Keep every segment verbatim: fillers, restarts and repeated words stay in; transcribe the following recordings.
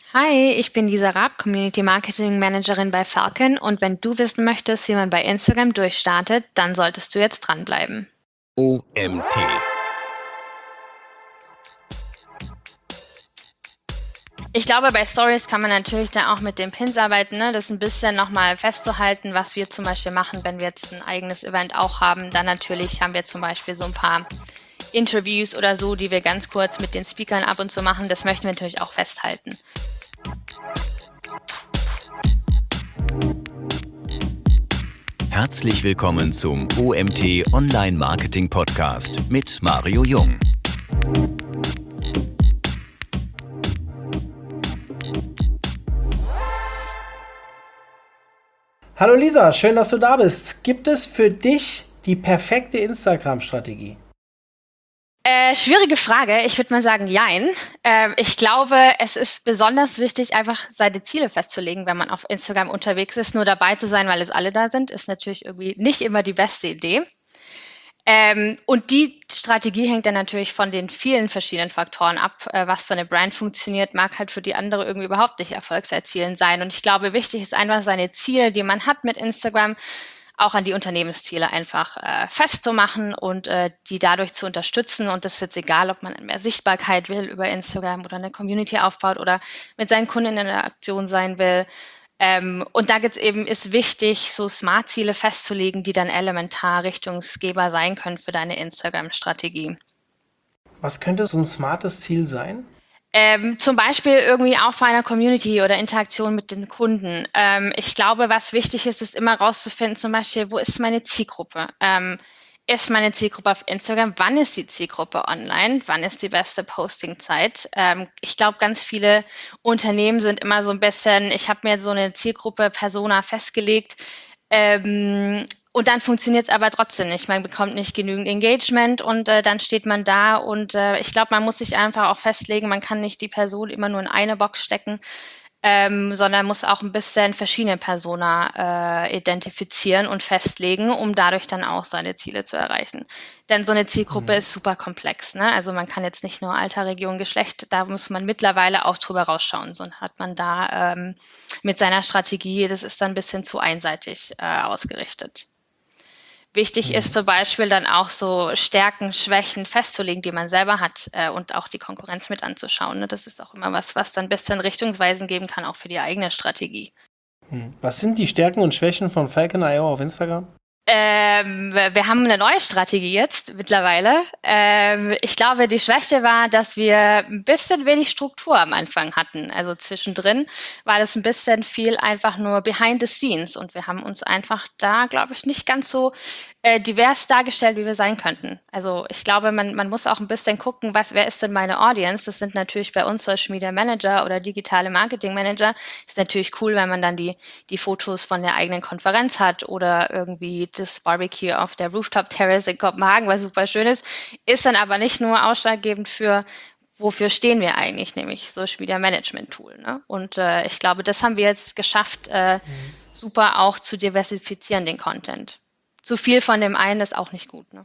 Hi, ich bin Lisa Raab, Community Marketing Managerin bei Falcon und wenn du wissen möchtest, wie man bei Instagram durchstartet, dann solltest du jetzt dranbleiben. O M T. Ich glaube, bei Stories kann man natürlich dann auch mit den Pins arbeiten, ne? Das ein bisschen nochmal festzuhalten, was wir zum Beispiel machen, wenn wir jetzt ein eigenes Event auch haben. Dann natürlich haben wir zum Beispiel so ein paar Interviews oder so, die wir ganz kurz mit den Speakern ab und zu machen. Das möchten wir natürlich auch festhalten. Herzlich willkommen zum O M T Online Marketing Podcast mit Mario Jung. Hallo Lisa, schön, dass du da bist. Gibt es für dich die perfekte Instagram-Strategie? Äh, schwierige Frage. Ich würde mal sagen, jein. Ähm, ich glaube, es ist besonders wichtig, einfach seine Ziele festzulegen, wenn man auf Instagram unterwegs ist. Nur dabei zu sein, weil es alle da sind, ist natürlich irgendwie nicht immer die beste Idee. Ähm, und die Strategie hängt dann natürlich von den vielen verschiedenen Faktoren ab. Äh, was für eine Brand funktioniert, mag halt für die andere irgendwie überhaupt nicht erfolgserzielend sein. Und ich glaube, wichtig ist einfach, seine Ziele, die man hat mit Instagram, auch an die Unternehmensziele einfach äh, festzumachen und äh, die dadurch zu unterstützen. Und das ist jetzt egal, ob man mehr Sichtbarkeit will über Instagram oder eine Community aufbaut oder mit seinen Kunden in der Aktion sein will. Ähm, und da gibt's eben, ist wichtig, so Smart-Ziele festzulegen, die dann elementar Richtungsgeber sein können für deine Instagram-Strategie. Was könnte so ein smartes Ziel sein? Ähm, zum Beispiel irgendwie Aufbau einer Community oder Interaktion mit den Kunden. Ähm, ich glaube, was wichtig ist, ist immer rauszufinden, zum Beispiel, wo ist meine Zielgruppe? Ähm, ist meine Zielgruppe auf Instagram? Wann ist die Zielgruppe online? Wann ist die beste Postingzeit? Ähm, ich glaube, ganz viele Unternehmen sind immer so ein bisschen, ich habe mir so eine Zielgruppe Persona festgelegt, ähm, und dann funktioniert es aber trotzdem nicht. Man bekommt nicht genügend Engagement und äh, dann steht man da und äh, ich glaube, man muss sich einfach auch festlegen, man kann nicht die Person immer nur in eine Box stecken, ähm, sondern muss auch ein bisschen verschiedene Persona äh, identifizieren und festlegen, um dadurch dann auch seine Ziele zu erreichen. Denn so eine Zielgruppe ist super komplex, ne? Also man kann jetzt nicht nur Alter, Region, Geschlecht, da muss man mittlerweile auch drüber rausschauen. So hat man da ähm, mit seiner Strategie, das ist dann ein bisschen zu einseitig äh, ausgerichtet. Wichtig ist zum Beispiel dann auch so Stärken, Schwächen festzulegen, die man selber hat äh, und auch die Konkurrenz mit anzuschauen. Ne? Das ist auch immer was, was dann ein bisschen Richtungsweisen geben kann, auch für die eigene Strategie. Was sind die Stärken und Schwächen von Falcon Punkt i o auf Instagram? Ähm, wir haben eine neue Strategie jetzt mittlerweile. Ähm, ich glaube, die Schwäche war, dass wir ein bisschen wenig Struktur am Anfang hatten. Also zwischendrin war das ein bisschen viel einfach nur behind the scenes und wir haben uns einfach da, glaube ich, nicht ganz so äh, divers dargestellt, wie wir sein könnten. Also ich glaube, man, man muss auch ein bisschen gucken, was, wer ist denn meine Audience? Das sind natürlich bei uns Social Media Manager oder digitale Marketing Manager. Ist natürlich cool, wenn man dann die, die Fotos von der eigenen Konferenz hat oder irgendwie das Barbecue auf der Rooftop Terrace in Kopenhagen, was super schön ist, ist dann aber nicht nur ausschlaggebend für, wofür stehen wir eigentlich, nämlich Social Media Management Tool. Ne? Und äh, ich glaube, das haben wir jetzt geschafft, äh, super auch zu diversifizieren, den Content. Zu viel von dem einen ist auch nicht gut. Ne?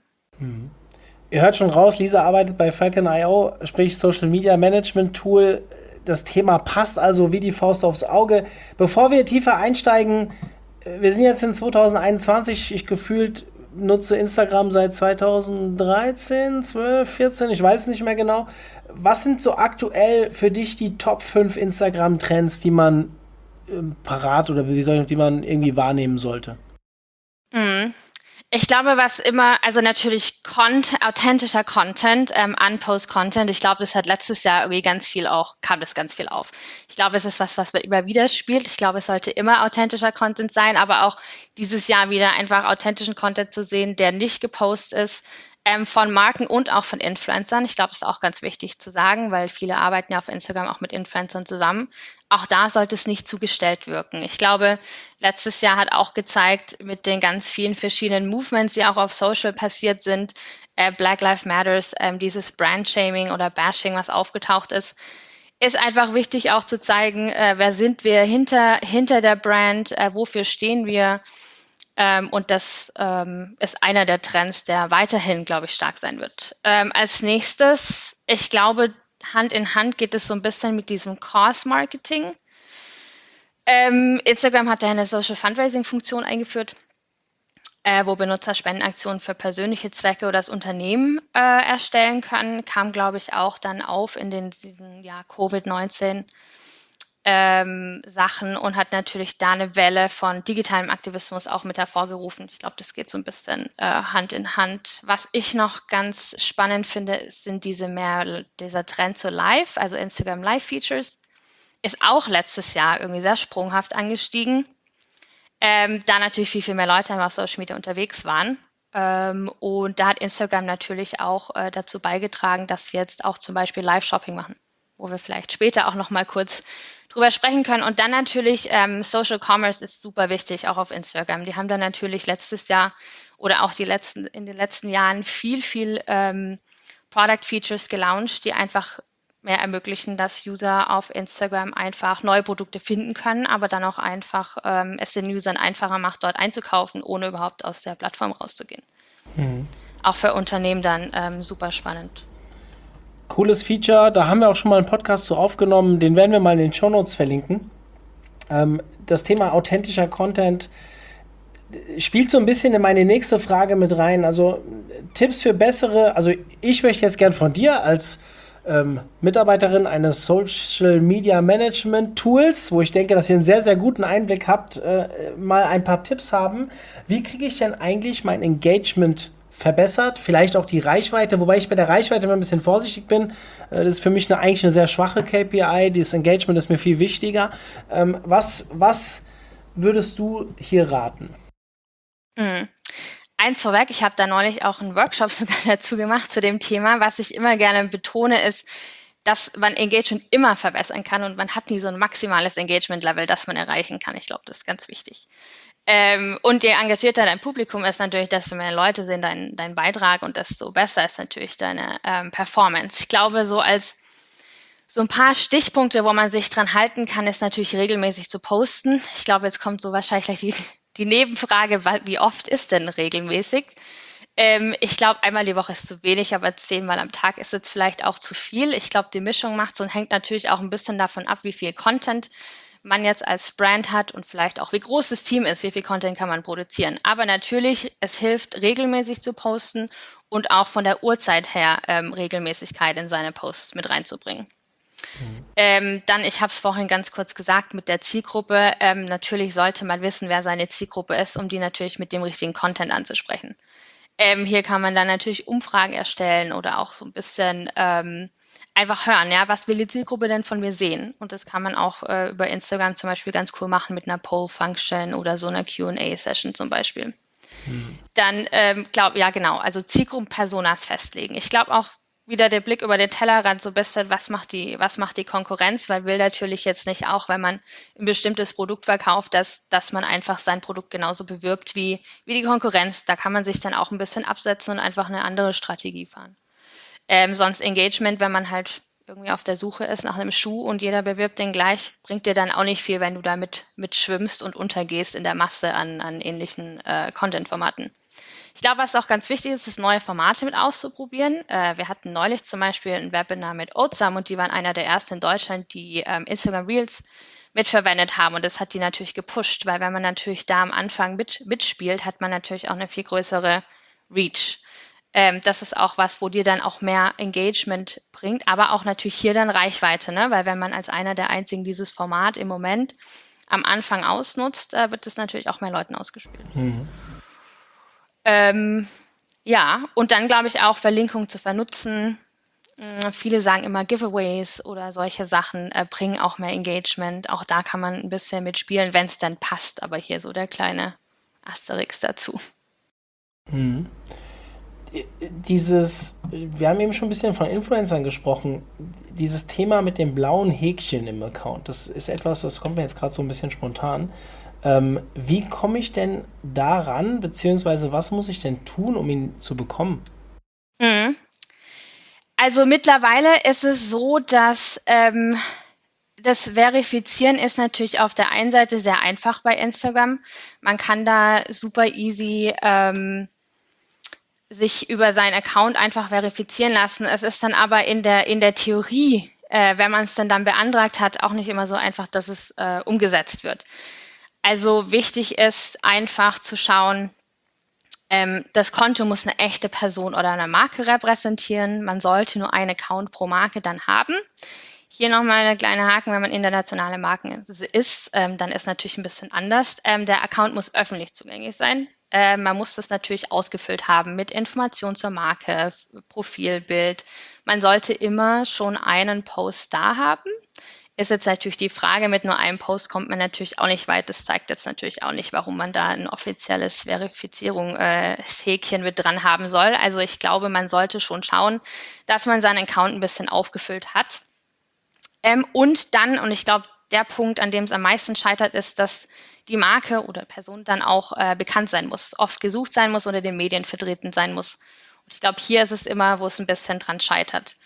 Ihr hört schon raus, Lisa arbeitet bei Falcon Punkt i o, sprich Social Media Management Tool. Das Thema passt also wie die Faust aufs Auge. Bevor wir tiefer einsteigen, wir sind jetzt in zwanzig einundzwanzig, ich gefühlt nutze Instagram seit zweitausenddreizehn, zwölf, vierzehn, ich weiß nicht mehr genau. Was sind so aktuell für dich die Top fünf Instagram-Trends, die man ähm, parat oder wie soll ich, die man irgendwie wahrnehmen sollte? Mhm. Ich glaube, was immer, also natürlich Cont authentischer Content, ähm, Unpost-Content. Ich glaube, das hat letztes Jahr irgendwie ganz viel auch, kam das ganz viel auf. Ich glaube, es ist was, was immer wieder spielt. Ich glaube, es sollte immer authentischer Content sein, aber auch dieses Jahr wieder einfach authentischen Content zu sehen, der nicht gepostet ist, ähm, von Marken und auch von Influencern. Ich glaube, das ist auch ganz wichtig zu sagen, weil viele arbeiten ja auf Instagram auch mit Influencern zusammen. Auch da sollte es nicht zugestellt wirken. Ich glaube, letztes Jahr hat auch gezeigt, mit den ganz vielen verschiedenen Movements, die auch auf Social passiert sind, äh, Black Lives Matters, ähm, dieses Brand-Shaming oder Bashing, was aufgetaucht ist, ist einfach wichtig auch zu zeigen, äh, wer sind wir hinter, hinter der Brand, äh, wofür stehen wir. Ähm, und das ähm, ist einer der Trends, der weiterhin, glaube ich, stark sein wird. Ähm, als nächstes, ich glaube, Hand in Hand geht es so ein bisschen mit diesem Cause-Marketing. Ähm, Instagram hat ja eine Social Fundraising-Funktion eingeführt, äh, wo Benutzer Spendenaktionen für persönliche Zwecke oder das Unternehmen äh, erstellen können. Kam, glaube ich, auch dann auf in den diesen ja, Covid neunzehn ähm, Sachen und hat natürlich da eine Welle von digitalem Aktivismus auch mit hervorgerufen. Ich glaube, das geht so ein bisschen äh, Hand in Hand. Was ich noch ganz spannend finde, sind diese mehr, dieser Trend zu Live, also Instagram Live Features, ist auch letztes Jahr irgendwie sehr sprunghaft angestiegen. Ähm, da natürlich viel, viel mehr Leute auf Social Media unterwegs waren. Ähm, und da hat Instagram natürlich auch äh, dazu beigetragen, dass sie jetzt auch zum Beispiel Live-Shopping machen, wo wir vielleicht später auch noch mal kurz drüber sprechen können. Und dann natürlich ähm, Social Commerce ist super wichtig, auch auf Instagram. Die haben dann natürlich letztes Jahr oder auch die letzten, in den letzten Jahren viel, viel ähm, Product Features gelauncht, die einfach mehr ermöglichen, dass User auf Instagram einfach neue Produkte finden können, aber dann auch einfach ähm, es den Usern einfacher macht, dort einzukaufen, ohne überhaupt aus der Plattform rauszugehen. Mhm. Auch für Unternehmen dann ähm, super spannend. Cooles Feature, da haben wir auch schon mal einen Podcast zu aufgenommen, den werden wir mal in den Shownotes verlinken. Ähm, das Thema authentischer Content spielt so ein bisschen in meine nächste Frage mit rein. Also Tipps für bessere, also ich möchte jetzt gern von dir als ähm, Mitarbeiterin eines Social Media Management Tools, wo ich denke, dass ihr einen sehr, sehr guten Einblick habt, äh, mal ein paar Tipps haben. Wie kriege ich denn eigentlich mein Engagement verbessert? Vielleicht auch die Reichweite, wobei ich bei der Reichweite immer ein bisschen vorsichtig bin. Äh, das ist für mich eine, eigentlich eine sehr schwache K P I. Das Engagement ist mir viel wichtiger. Ähm, was, was würdest du hier raten? Mhm. Eins vorweg, ich habe da neulich auch einen Workshop sogar dazu gemacht zu dem Thema. Was ich immer gerne betone, ist, dass man Engagement immer verbessern kann und man hat nie so ein maximales Engagement-Level, das man erreichen kann. Ich glaube, das ist ganz wichtig. Ähm, und je engagierter dein Publikum ist natürlich, desto mehr Leute sehen deinen dein Beitrag und desto besser ist natürlich deine ähm, Performance. Ich glaube, so als so ein paar Stichpunkte, wo man sich dran halten kann, ist natürlich regelmäßig zu posten. Ich glaube, jetzt kommt so wahrscheinlich gleich die, die Nebenfrage, wie oft ist denn regelmäßig? Ähm, ich glaube, einmal die Woche ist zu wenig, aber zehnmal am Tag ist jetzt vielleicht auch zu viel. Ich glaube, die Mischung macht es und hängt natürlich auch ein bisschen davon ab, wie viel Content man jetzt als Brand hat und vielleicht auch, wie groß das Team ist, wie viel Content kann man produzieren. Aber natürlich, es hilft, regelmäßig zu posten und auch von der Uhrzeit her ähm, Regelmäßigkeit in seine Posts mit reinzubringen. Mhm. Ähm, dann, ich habe es vorhin ganz kurz gesagt, mit der Zielgruppe. Ähm, natürlich sollte man wissen, wer seine Zielgruppe ist, um die natürlich mit dem richtigen Content anzusprechen. Ähm, hier kann man dann natürlich Umfragen erstellen oder auch so ein bisschen ähm, einfach hören, ja, was will die Zielgruppe denn von mir sehen? Und das kann man auch äh, über Instagram zum Beispiel ganz cool machen mit einer Poll-Function oder so einer Q and A-Session zum Beispiel. Mhm. Dann, ähm, glaube ja genau, also Zielgruppenpersonas festlegen. Ich glaube auch, wieder der Blick über den Tellerrand so ein bisschen, was macht die, was macht die Konkurrenz, weil will natürlich jetzt nicht auch, wenn man ein bestimmtes Produkt verkauft, dass, dass man einfach sein Produkt genauso bewirbt wie, wie die Konkurrenz. Da kann man sich dann auch ein bisschen absetzen und einfach eine andere Strategie fahren. Ähm, sonst Engagement, wenn man halt irgendwie auf der Suche ist nach einem Schuh und jeder bewirbt den gleich, bringt dir dann auch nicht viel, wenn du da mit, mit schwimmst und untergehst in der Masse an, an ähnlichen äh, Content-Formaten. Ich glaube, was auch ganz wichtig ist, ist neue Formate mit auszuprobieren. Äh, wir hatten neulich zum Beispiel ein Webinar mit Oatsum und die waren einer der ersten in Deutschland, die ähm, Instagram Reels mitverwendet haben und das hat die natürlich gepusht, weil wenn man natürlich da am Anfang mit, mitspielt, hat man natürlich auch eine viel größere Reach. Ähm, das ist auch was, wo dir dann auch mehr Engagement bringt, aber auch natürlich hier dann Reichweite, ne? Weil wenn man als einer der einzigen dieses Format im Moment am Anfang ausnutzt, äh, wird es natürlich auch mehr Leuten ausgespielt. Mhm. Ähm, ja, und dann glaube ich auch, Verlinkung zu vernutzen. Äh, viele sagen immer Giveaways oder solche Sachen äh, bringen auch mehr Engagement. Auch da kann man ein bisschen mitspielen, wenn es dann passt. Aber hier so der kleine Asterix dazu. Hm. Dieses, wir haben eben schon ein bisschen von Influencern gesprochen, dieses Thema mit dem blauen Häkchen im Account, das ist etwas, das kommt mir jetzt gerade so ein bisschen spontan. Ähm, wie komme ich denn daran, beziehungsweise was muss ich denn tun, um ihn zu bekommen? Mhm. Also mittlerweile ist es so, dass ähm, das Verifizieren ist natürlich auf der einen Seite sehr einfach bei Instagram. Man kann da super easy ähm, sich über seinen Account einfach verifizieren lassen. Es ist dann aber in der, in der Theorie, äh, wenn man es dann, dann beantragt hat, auch nicht immer so einfach, dass es äh, umgesetzt wird. Also wichtig ist einfach zu schauen, ähm, das Konto muss eine echte Person oder eine Marke repräsentieren. Man sollte nur einen Account pro Marke dann haben. Hier nochmal eine kleine Haken, wenn man internationale Marken ist, ähm, dann ist natürlich ein bisschen anders. Ähm, der Account muss öffentlich zugänglich sein. Äh, man muss das natürlich ausgefüllt haben mit Informationen zur Marke, Profilbild. Man sollte immer schon einen Post da haben. Ist jetzt natürlich die Frage, mit nur einem Post kommt man natürlich auch nicht weit. Das zeigt jetzt natürlich auch nicht, warum man da ein offizielles Verifizierungshäkchen mit dran haben soll. Also ich glaube, man sollte schon schauen, dass man seinen Account ein bisschen aufgefüllt hat. Ähm, und dann, und ich glaube, der Punkt, an dem es am meisten scheitert, ist, dass die Marke oder Person dann auch äh, bekannt sein muss, oft gesucht sein muss oder in den Medien vertreten sein muss. Und ich glaube, hier ist es immer, wo es ein bisschen dran scheitert.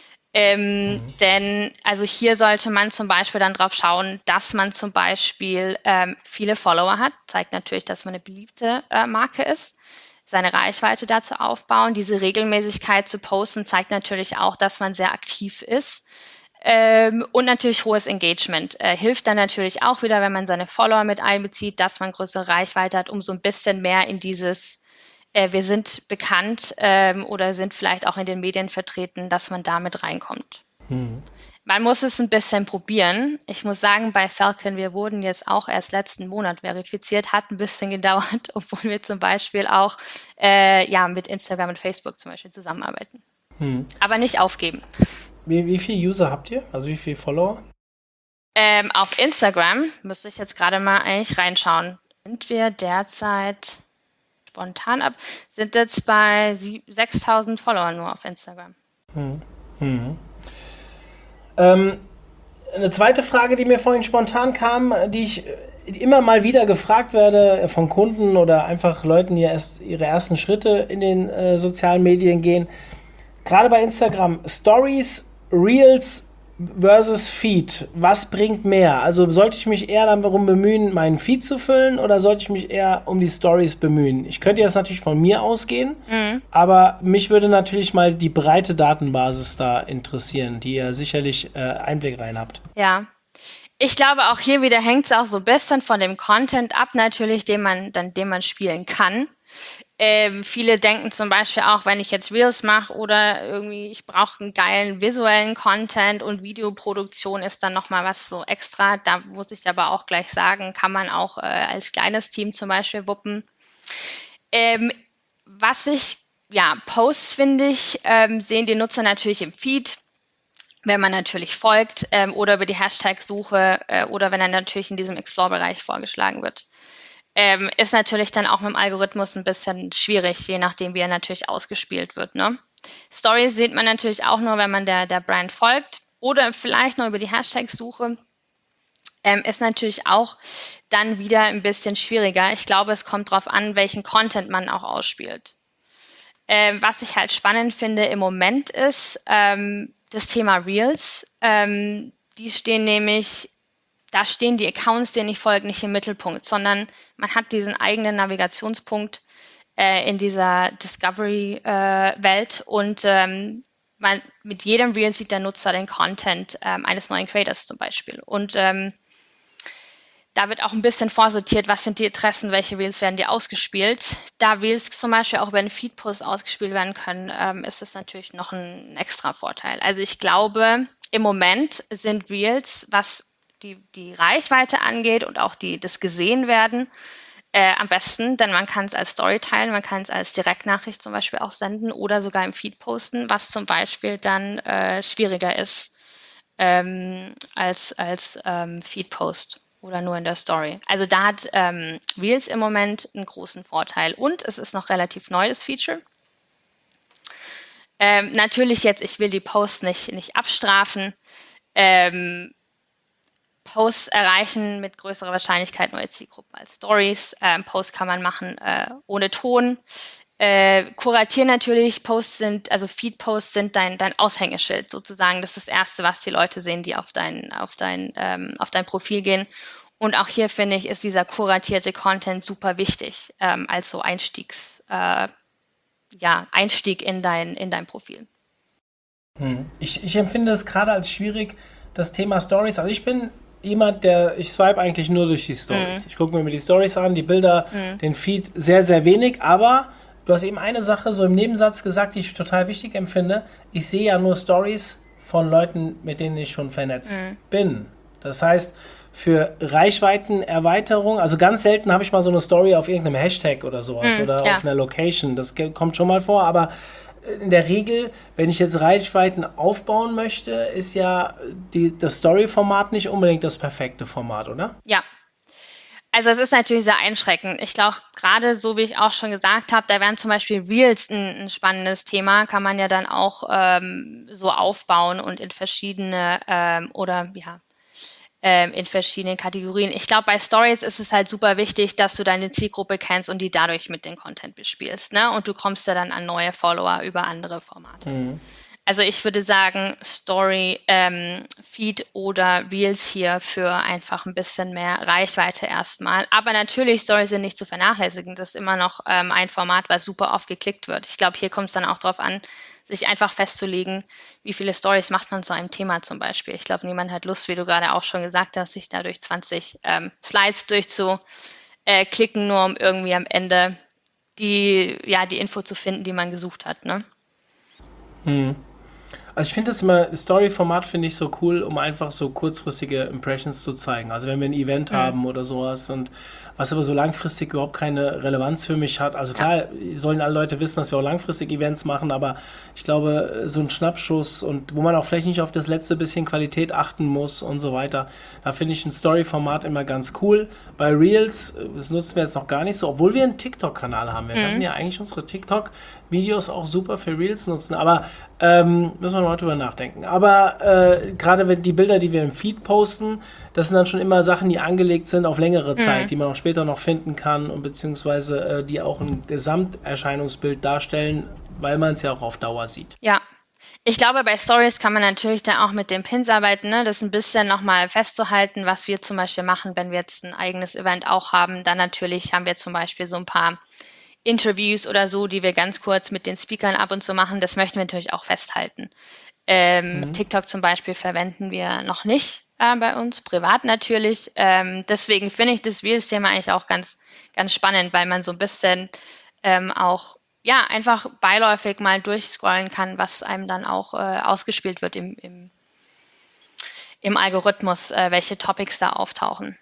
Ähm, mhm. Denn also hier sollte man zum Beispiel dann drauf schauen, dass man zum Beispiel ähm, viele Follower hat. Zeigt natürlich, dass man eine beliebte äh, Marke ist. Seine Reichweite dazu aufbauen. Diese Regelmäßigkeit zu posten zeigt natürlich auch, dass man sehr aktiv ist. Ähm, und natürlich hohes Engagement. Äh, hilft dann natürlich auch wieder, wenn man seine Follower mit einbezieht, dass man größere Reichweite hat, um so ein bisschen mehr in dieses, äh, wir sind bekannt ähm, oder sind vielleicht auch in den Medien vertreten, dass man damit reinkommt. Hm. Man muss es ein bisschen probieren. Ich muss sagen, bei Falcon, wir wurden jetzt auch erst letzten Monat verifiziert, hat ein bisschen gedauert, obwohl wir zum Beispiel auch äh, ja, mit Instagram und Facebook zum Beispiel zusammenarbeiten. Hm. Aber nicht aufgeben. Wie, wie viele User habt ihr? Also wie viele Follower? Ähm, auf Instagram müsste ich jetzt gerade mal eigentlich reinschauen. Sind wir derzeit spontan ab, sind jetzt bei sechstausend Follower nur auf Instagram. Hm. Hm. Ähm, eine zweite Frage, die mir vorhin spontan kam, die ich immer mal wieder gefragt werde von Kunden oder einfach Leuten, die erst ihre ersten Schritte in den äh, sozialen Medien gehen. Gerade bei Instagram, Stories, Reels versus Feed. Was bringt mehr? Also sollte ich mich eher darum bemühen, meinen Feed zu füllen oder sollte ich mich eher um die Stories bemühen? Ich könnte jetzt natürlich von mir ausgehen, mhm. aber mich würde natürlich mal die breite Datenbasis da interessieren, die ihr sicherlich äh, Einblick rein habt. Ja. Ich glaube, auch hier wieder hängt es auch so ein bisschen von dem Content ab, natürlich, den man, dann, den man spielen kann. Ähm, viele denken zum Beispiel auch, wenn ich jetzt Reels mache oder irgendwie, ich brauche einen geilen visuellen Content und Videoproduktion ist dann nochmal was so extra. Da muss ich aber auch gleich sagen, kann man auch äh, als kleines Team zum Beispiel wuppen. Ähm, was ich, ja, Posts finde ich, ähm, sehen die Nutzer natürlich im Feed, wenn man natürlich folgt ähm, oder über die Hashtag-Suche äh, oder wenn er natürlich in diesem Explore-Bereich vorgeschlagen wird. Ähm, ist natürlich dann auch mit dem Algorithmus ein bisschen schwierig, je nachdem, wie er natürlich ausgespielt wird. Ne? Stories sieht man natürlich auch nur, wenn man der, der Brand folgt oder vielleicht nur über die Hashtag-Suche. Ähm, ist natürlich auch dann wieder ein bisschen schwieriger. Ich glaube, es kommt darauf an, welchen Content man auch ausspielt. Ähm, was ich halt spannend finde im Moment ist ähm, das Thema Reels. Ähm, die stehen nämlich Da stehen die Accounts, denen ich folge, nicht im Mittelpunkt, sondern man hat diesen eigenen Navigationspunkt äh, in dieser Discovery-Welt äh, und ähm, man, mit jedem Reel sieht der Nutzer den Content ähm, eines neuen Creators zum Beispiel. Und ähm, da wird auch ein bisschen vorsortiert, was sind die Interessen, welche Reels werden die ausgespielt. Da Reels zum Beispiel auch über einen Feed-Post ausgespielt werden können, ähm, ist das natürlich noch ein extra Vorteil. Also ich glaube, im Moment sind Reels, was Die, die Reichweite angeht und auch die, das Gesehenwerden äh, am besten, denn man kann es als Story teilen, man kann es als Direktnachricht zum Beispiel auch senden oder sogar im Feed posten, was zum Beispiel dann äh, schwieriger ist ähm, als, als ähm, Feed-Post oder nur in der Story. Also da hat ähm, Reels im Moment einen großen Vorteil und es ist noch relativ neu, das Feature. Ähm, natürlich jetzt, ich will die Posts nicht, nicht abstrafen, ähm, Posts erreichen mit größerer Wahrscheinlichkeit neue Zielgruppen als Stories. Ähm, Posts kann man machen äh, ohne Ton. Äh, kuratieren natürlich, Posts sind, also Feed-Posts sind dein, dein Aushängeschild sozusagen. Das ist das Erste, was die Leute sehen, die auf dein, auf dein, ähm, auf dein Profil gehen. Und auch hier, finde ich, ist dieser kuratierte Content super wichtig ähm, als so Einstiegs, äh, ja, Einstieg in dein, in dein Profil. Hm. Ich, ich empfinde es gerade als schwierig, das Thema Stories. Also ich bin jemand, der, ich swipe eigentlich nur durch die Stories. Mhm. Ich gucke mir die Stories an, die Bilder, Mhm. den Feed sehr, sehr wenig, aber du hast eben eine Sache so im Nebensatz gesagt, die ich total wichtig empfinde. Ich sehe ja nur Stories von Leuten, mit denen ich schon vernetzt Mhm. bin. Das heißt, für Reichweitenerweiterung, also ganz selten habe ich mal so eine Story auf irgendeinem Hashtag oder sowas Mhm, oder ja. auf einer Location. Das ge- kommt schon mal vor, aber in der Regel, wenn ich jetzt Reichweiten aufbauen möchte, ist ja die, das Story-Format nicht unbedingt das perfekte Format, oder? Ja, also es ist natürlich sehr einschränkend. Ich glaube, gerade so wie ich auch schon gesagt habe, da wären zum Beispiel Reels ein, ein spannendes Thema, kann man ja dann auch ähm, so aufbauen und in verschiedene ähm, oder ja, ähm, in verschiedenen Kategorien. Ich glaube, bei Stories ist es halt super wichtig, dass du deine Zielgruppe kennst und die dadurch mit dem Content bespielst, ne? Und du kommst ja dann an neue Follower über andere Formate. Mhm. Also ich würde sagen, Story, ähm, Feed oder Reels hier für einfach ein bisschen mehr Reichweite erstmal. Aber natürlich, Stories sind nicht zu vernachlässigen. Das ist immer noch ähm, ein Format, was super oft geklickt wird. Ich glaube, hier kommt es dann auch darauf an, sich einfach festzulegen, wie viele Stories macht man zu einem Thema zum Beispiel. Ich glaube, niemand hat Lust, wie du gerade auch schon gesagt hast, sich da durch zwanzig ähm, Slides durchzuklicken, nur um irgendwie am Ende die, ja, die Info zu finden, die man gesucht hat, ne? Mhm. Also ich finde das immer, Story-Format finde ich so cool, um einfach so kurzfristige Impressions zu zeigen. Also wenn wir ein Event Mhm. haben oder sowas und was aber so langfristig überhaupt keine Relevanz für mich hat. Also Ja. klar, sollen alle Leute wissen, dass wir auch langfristig Events machen, aber ich glaube, so ein Schnappschuss und wo man auch vielleicht nicht auf das letzte bisschen Qualität achten muss und so weiter, da finde ich ein Story-Format immer ganz cool. Bei Reels, das nutzen wir jetzt noch gar nicht so, obwohl wir einen TikTok-Kanal haben. Wir Mhm. könnten ja eigentlich unsere TikTok-Videos auch super für Reels nutzen, aber ähm, müssen wir noch mal drüber nachdenken. Aber äh, gerade wenn die Bilder, die wir im Feed posten, das sind dann schon immer Sachen, die angelegt sind auf längere Zeit, Mhm. die man auch später noch finden kann und beziehungsweise äh, die auch ein Gesamterscheinungsbild darstellen, weil man es ja auch auf Dauer sieht. Ja, ich glaube, bei Stories kann man natürlich dann auch mit den Pins arbeiten, ne? Das ein bisschen nochmal festzuhalten, was wir zum Beispiel machen, wenn wir jetzt ein eigenes Event auch haben. Dann natürlich haben wir zum Beispiel so ein paar Interviews oder so, die wir ganz kurz mit den Speakern ab und zu machen. Das möchten wir natürlich auch festhalten. Ähm, Mhm. TikTok zum Beispiel verwenden wir noch nicht äh, bei uns, privat natürlich. Ähm, deswegen finde ich das Reels-Thema eigentlich auch ganz, ganz spannend, weil man so ein bisschen ähm, auch ja einfach beiläufig mal durchscrollen kann, was einem dann auch äh, ausgespielt wird im, im, im Algorithmus, äh, welche Topics da auftauchen.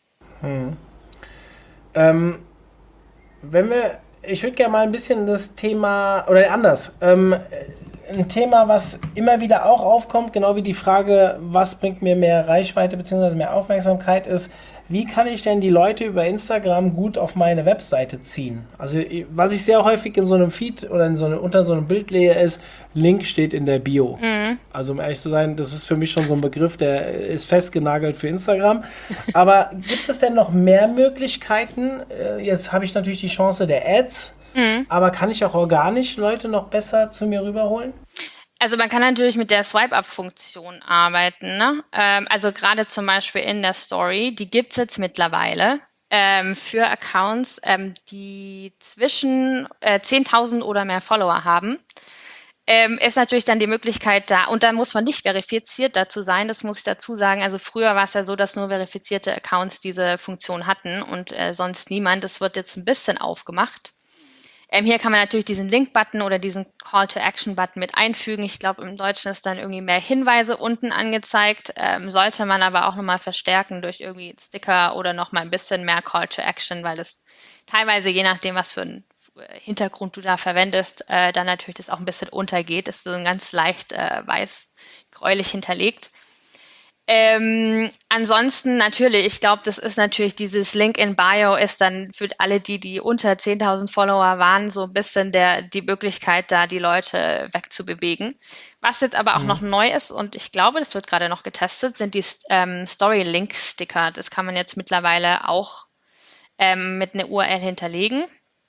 Ähm, wenn wir, ich würde gerne mal ein bisschen das Thema, oder anders, ähm, ein Thema, was immer wieder auch aufkommt, genau wie die Frage, was bringt mir mehr Reichweite bzw. mehr Aufmerksamkeit, ist, wie kann ich denn die Leute über Instagram gut auf meine Webseite ziehen? Also was ich sehr häufig in so einem Feed oder in so einem, unter so einem Bild lege, ist, Link steht in der Bio. Mhm. Also um ehrlich zu sein, das ist für mich schon so ein Begriff, der ist festgenagelt für Instagram. Aber gibt es denn noch mehr Möglichkeiten? Äh, Jetzt habe ich natürlich die Chance der Ads, Mhm. aber kann ich auch organisch Leute noch besser zu mir rüberholen? Also man kann natürlich mit der Swipe-Up-Funktion arbeiten, ne? Ähm, also gerade zum Beispiel in der Story, die gibt es jetzt mittlerweile ähm, für Accounts, ähm, die zwischen äh, zehntausend oder mehr Follower haben. Ähm, ist natürlich dann die Möglichkeit da, und da muss man nicht verifiziert dazu sein, das muss ich dazu sagen. Also früher war es ja so, dass nur verifizierte Accounts diese Funktion hatten und äh, sonst niemand. Das wird jetzt ein bisschen aufgemacht. Ähm, hier kann man natürlich diesen Link-Button oder diesen Call-to-Action-Button mit einfügen. Ich glaube, im Deutschen ist dann irgendwie mehr Hinweise unten angezeigt. Ähm, sollte man aber auch nochmal verstärken durch irgendwie Sticker oder nochmal ein bisschen mehr Call-to-Action, weil das teilweise, je nachdem, was für einen Hintergrund du da verwendest, äh, dann natürlich das auch ein bisschen untergeht. Das ist so ein ganz leicht äh, weiß-gräulich hinterlegt. Ähm, ansonsten natürlich, ich glaube, das ist natürlich dieses Link in Bio ist dann für alle die, die unter zehntausend Follower waren, so ein bisschen der, die Möglichkeit, da die Leute wegzubewegen. Was jetzt aber auch noch neu ist und ich glaube, das wird gerade noch getestet, sind die ähm, Story-Link-Sticker. Das kann man jetzt mittlerweile auch ähm, mit einer U R L hinterlegen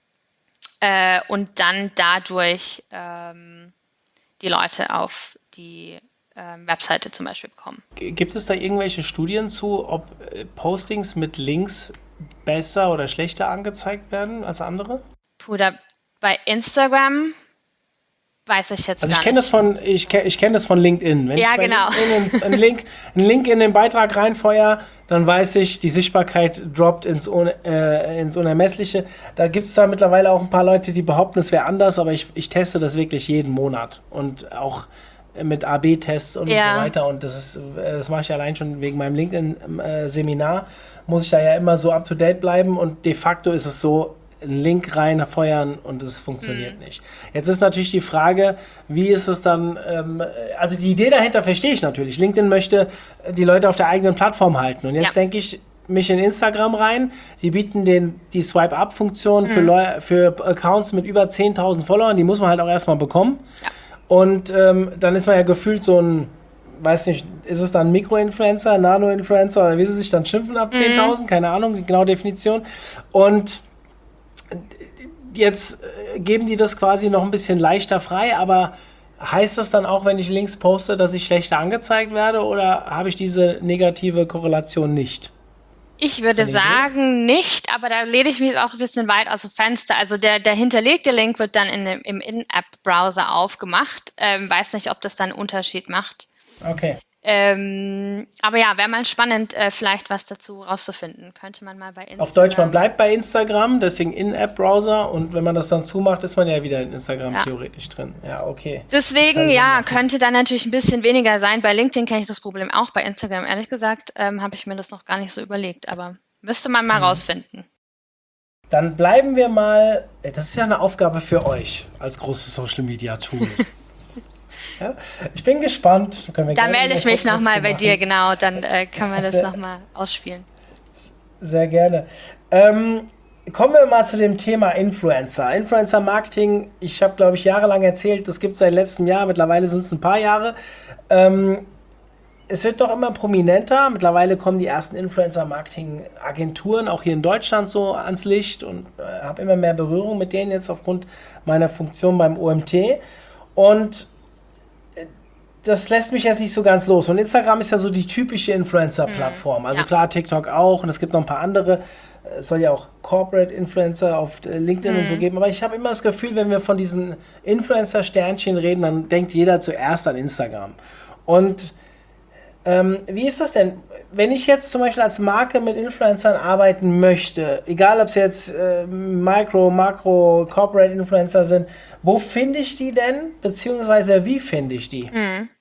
äh, und dann dadurch ähm, die Leute auf die ähm, Webseite zum Beispiel bekommen. G- Gibt es da irgendwelche Studien zu, ob äh, Postings mit Links besser oder schlechter angezeigt werden als andere? Puh, da Bei Instagram weiß ich jetzt Also gar ich kenne nicht. das von, ich, ke- ich kenne das von LinkedIn. Wenn Ja, ich bei genau. LinkedIn einen, einen, Link, einen Link in den Beitrag reinfeuer, dann weiß ich, die Sichtbarkeit droppt ins, Un, äh, ins Unermessliche. Da gibt es da mittlerweile auch ein paar Leute, die behaupten, es wäre anders, aber ich, ich teste das wirklich jeden Monat. Und auch mit A B Tests und, Ja. und so weiter. Und das ist, äh, das mache ich allein schon wegen meinem LinkedIn-Seminar. Muss ich da ja immer so up-to-date bleiben. Und de facto ist es so, einen Link reinfeuern und es funktioniert Mhm. nicht. Jetzt ist natürlich die Frage, wie ist es dann, ähm, also die Idee dahinter verstehe ich natürlich. LinkedIn möchte die Leute auf der eigenen Plattform halten. Und jetzt Ja. denke ich mich in Instagram rein. Die bieten den, die Swipe-Up-Funktion für, Mhm. Leu- für Accounts mit über zehntausend Followern. Die muss man halt auch erstmal bekommen. Ja. Und ähm, dann ist man ja gefühlt so ein, weiß nicht, ist es dann Mikroinfluencer, Nano-Influencer oder wie sie sich dann schimpfen ab zehntausend? Keine Ahnung, die genaue Definition. Und jetzt äh, geben die das quasi noch ein bisschen leichter frei, aber heißt das dann auch, wenn ich Links poste, dass ich schlechter angezeigt werde oder habe ich diese negative Korrelation nicht? Ich würde Ist das eine Idee? sagen nicht, aber da lehne ich mich auch ein bisschen weit aus dem Fenster. Also der, der hinterlegte Link wird dann in dem, im In-App-Browser aufgemacht. Ähm, weiß nicht, ob das dann einen Unterschied macht. Okay. Ähm, aber ja, wäre mal spannend, äh, vielleicht was dazu rauszufinden. Könnte man mal bei Instagram. Auf Deutsch, man bleibt bei Instagram, deswegen In-App-Browser und wenn man das dann zumacht, ist man ja wieder in Instagram Ja. theoretisch drin. Ja, okay. Das kann Deswegen, Sinn ja, machen. könnte dann natürlich ein bisschen weniger sein. Bei LinkedIn kenne ich das Problem auch. Bei Instagram, ehrlich gesagt, ähm, habe ich mir das noch gar nicht so überlegt. Aber müsste man mal rausfinden. Dann bleiben wir mal, das ist ja eine Aufgabe für euch als großes Social-Media-Tool. Ja, ich bin gespannt. Da können wir Da gerne melde mal ich mich Podcast nochmal zu bei machen. dir, genau. Dann äh, können wir das Sehr- nochmal ausspielen. Sehr gerne. Ähm, kommen wir mal zu dem Thema Influencer. Influencer-Marketing, ich habe, glaube ich, jahrelang erzählt, das gibt es seit letztem Jahr, mittlerweile sind es ein paar Jahre. Ähm, es wird doch immer prominenter. Mittlerweile kommen die ersten Influencer-Marketing-Agenturen auch hier in Deutschland so ans Licht und äh, habe immer mehr Berührung mit denen jetzt aufgrund meiner Funktion beim O M T. Und das lässt mich jetzt nicht so ganz los. Und Instagram ist ja so die typische Influencer-Plattform. Also ja. klar, TikTok auch und es gibt noch ein paar andere. Es soll ja auch Corporate Influencer auf äh, LinkedIn und so geben. Aber ich habe immer das Gefühl, wenn wir von diesen Influencer-Sternchen reden, dann denkt jeder zuerst an Instagram. Und ähm, wie ist das denn? Wenn ich jetzt zum Beispiel als Marke mit Influencern arbeiten möchte, egal ob es jetzt äh, Micro, Makro, Corporate Influencer sind, wo finde ich die denn? Beziehungsweise wie finde ich die?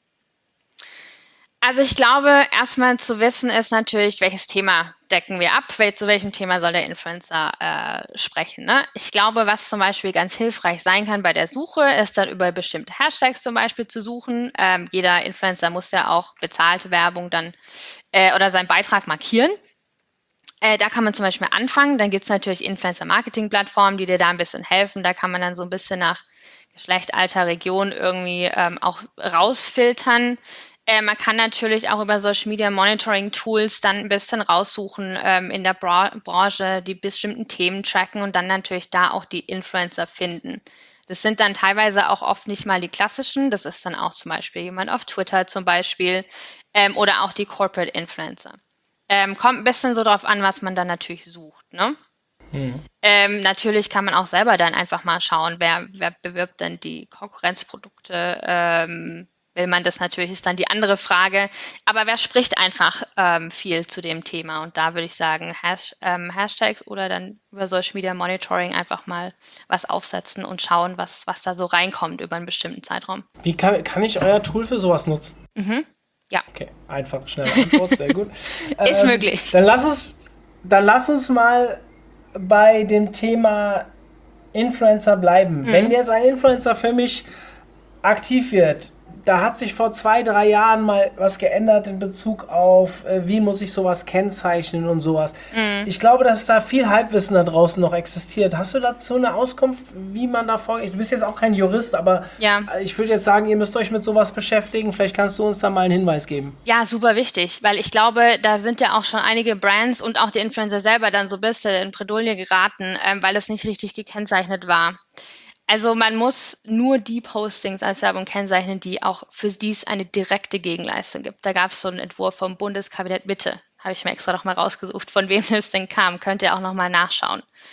Also ich glaube, erstmal zu wissen ist natürlich, welches Thema decken wir ab, wel zu welchem Thema soll der Influencer äh, sprechen. Ne? Ich glaube, was zum Beispiel ganz hilfreich sein kann bei der Suche, ist dann über bestimmte Hashtags zum Beispiel zu suchen. Ähm, jeder Influencer muss ja auch bezahlte Werbung dann äh, oder seinen Beitrag markieren. Äh, da kann man zum Beispiel anfangen. Dann gibt es natürlich Influencer-Marketing-Plattformen, die dir da ein bisschen helfen. Da kann man dann so ein bisschen nach Geschlecht, Alter, Region irgendwie ähm, auch rausfiltern. Äh, man kann natürlich auch über Social Media Monitoring Tools dann ein bisschen raussuchen ähm, in der Bra Branche, die bestimmten Themen tracken und dann natürlich da auch die Influencer finden. Das sind dann teilweise auch oft nicht mal die klassischen. Das ist dann auch zum Beispiel jemand auf Twitter zum Beispiel ähm, oder auch die Corporate Influencer. Ähm, kommt ein bisschen so drauf an, was man dann natürlich sucht, ne? Ähm, natürlich kann man auch selber dann einfach mal schauen, wer, wer bewirbt denn die Konkurrenzprodukte. Ähm, will man das natürlich, ist dann die andere Frage. Aber wer spricht einfach ähm, viel zu dem Thema? Und da würde ich sagen, Hash, ähm, Hashtags oder dann über Social Media Monitoring einfach mal was aufsetzen und schauen, was, was da so reinkommt über einen bestimmten Zeitraum. Wie kann, kann ich euer Tool für sowas nutzen? Mhm. Ja, Okay, einfach, schnelle Antwort, sehr gut. ist Ähm, möglich. Dann lass uns, dann lass uns mal bei dem Thema Influencer bleiben. Wenn jetzt ein Influencer für mich aktiv wird, da hat sich vor zwei, drei Jahren mal was geändert in Bezug auf, äh, wie muss ich sowas kennzeichnen und sowas. Ich glaube, dass da viel Halbwissen da draußen noch existiert. Hast du dazu eine Auskunft, wie man da vorgeht? Du bist jetzt auch kein Jurist, aber Ja. äh, ich würde jetzt sagen, ihr müsst euch mit sowas beschäftigen. Vielleicht kannst du uns da mal einen Hinweis geben. Ja, super wichtig, weil ich glaube, da sind ja auch schon einige Brands und auch die Influencer selber dann so ein bisschen in Bredouille geraten, ähm, weil es nicht richtig gekennzeichnet war. Also man muss nur die Postings als Werbung kennzeichnen, die auch für die es eine direkte Gegenleistung gibt. Da gab es so einen Entwurf vom Bundeskabinett Mitte, habe ich mir extra noch mal rausgesucht, von wem es denn kam. Könnt ihr auch noch mal nachschauen.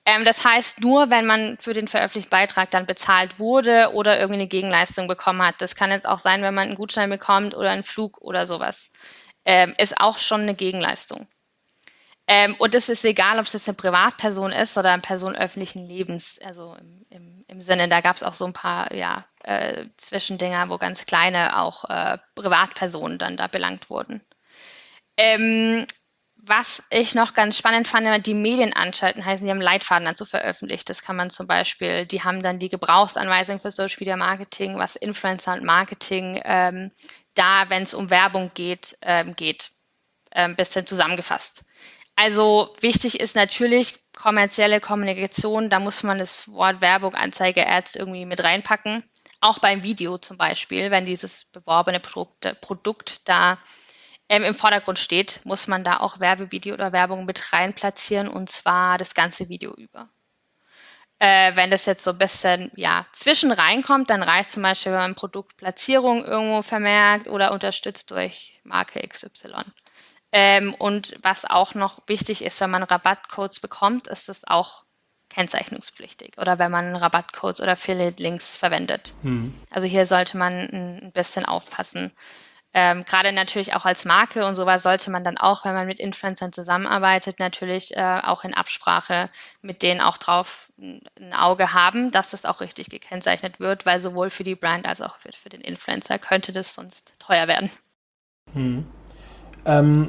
Ähm, das heißt, nur wenn man für den veröffentlichten Beitrag dann bezahlt wurde oder irgendwie eine Gegenleistung bekommen hat. Das kann jetzt auch sein, wenn man einen Gutschein bekommt oder einen Flug oder sowas. Ähm, ist auch schon eine Gegenleistung. Ähm, und es ist egal, ob es jetzt eine Privatperson ist oder eine Person öffentlichen Lebens, also im, im, im Sinne, da gab es auch so ein paar ja, äh, Zwischendinger, wo ganz kleine auch äh, Privatpersonen dann da belangt wurden. Ähm, was ich noch ganz spannend fand, wenn man die Medien anschalten, heißen, die haben Leitfaden dazu veröffentlicht. Das kann man zum Beispiel, die haben dann die Gebrauchsanweisung für Social Media Marketing, was Influencer und Marketing ähm, da, wenn es um Werbung geht, ähm, geht, ein ähm, bisschen zusammengefasst. Also wichtig ist natürlich kommerzielle Kommunikation, da muss man das Wort Werbung, Anzeige, Ads irgendwie mit reinpacken. Auch beim Video zum Beispiel, wenn dieses beworbene Produkt, Produkt da ähm, im Vordergrund steht, muss man da auch Werbevideo oder Werbung mit rein platzieren und zwar das ganze Video über. Äh, wenn das jetzt so ein bisschen ja, zwischen reinkommt, dann reicht zum Beispiel, wenn man Produktplatzierung irgendwo vermerkt oder unterstützt durch Marke X Y. Ähm, und was auch noch wichtig ist, wenn man Rabattcodes bekommt, ist das auch kennzeichnungspflichtig oder wenn man Rabattcodes oder Affiliate-Links verwendet. Mhm. Also hier sollte man ein, ein bisschen aufpassen. Ähm, gerade natürlich auch als Marke und sowas sollte man dann auch, wenn man mit Influencern zusammenarbeitet, natürlich äh, auch in Absprache mit denen auch drauf ein Auge haben, dass das auch richtig gekennzeichnet wird, weil sowohl für die Brand als auch für, für den Influencer könnte das sonst teuer werden. Mhm. Ähm,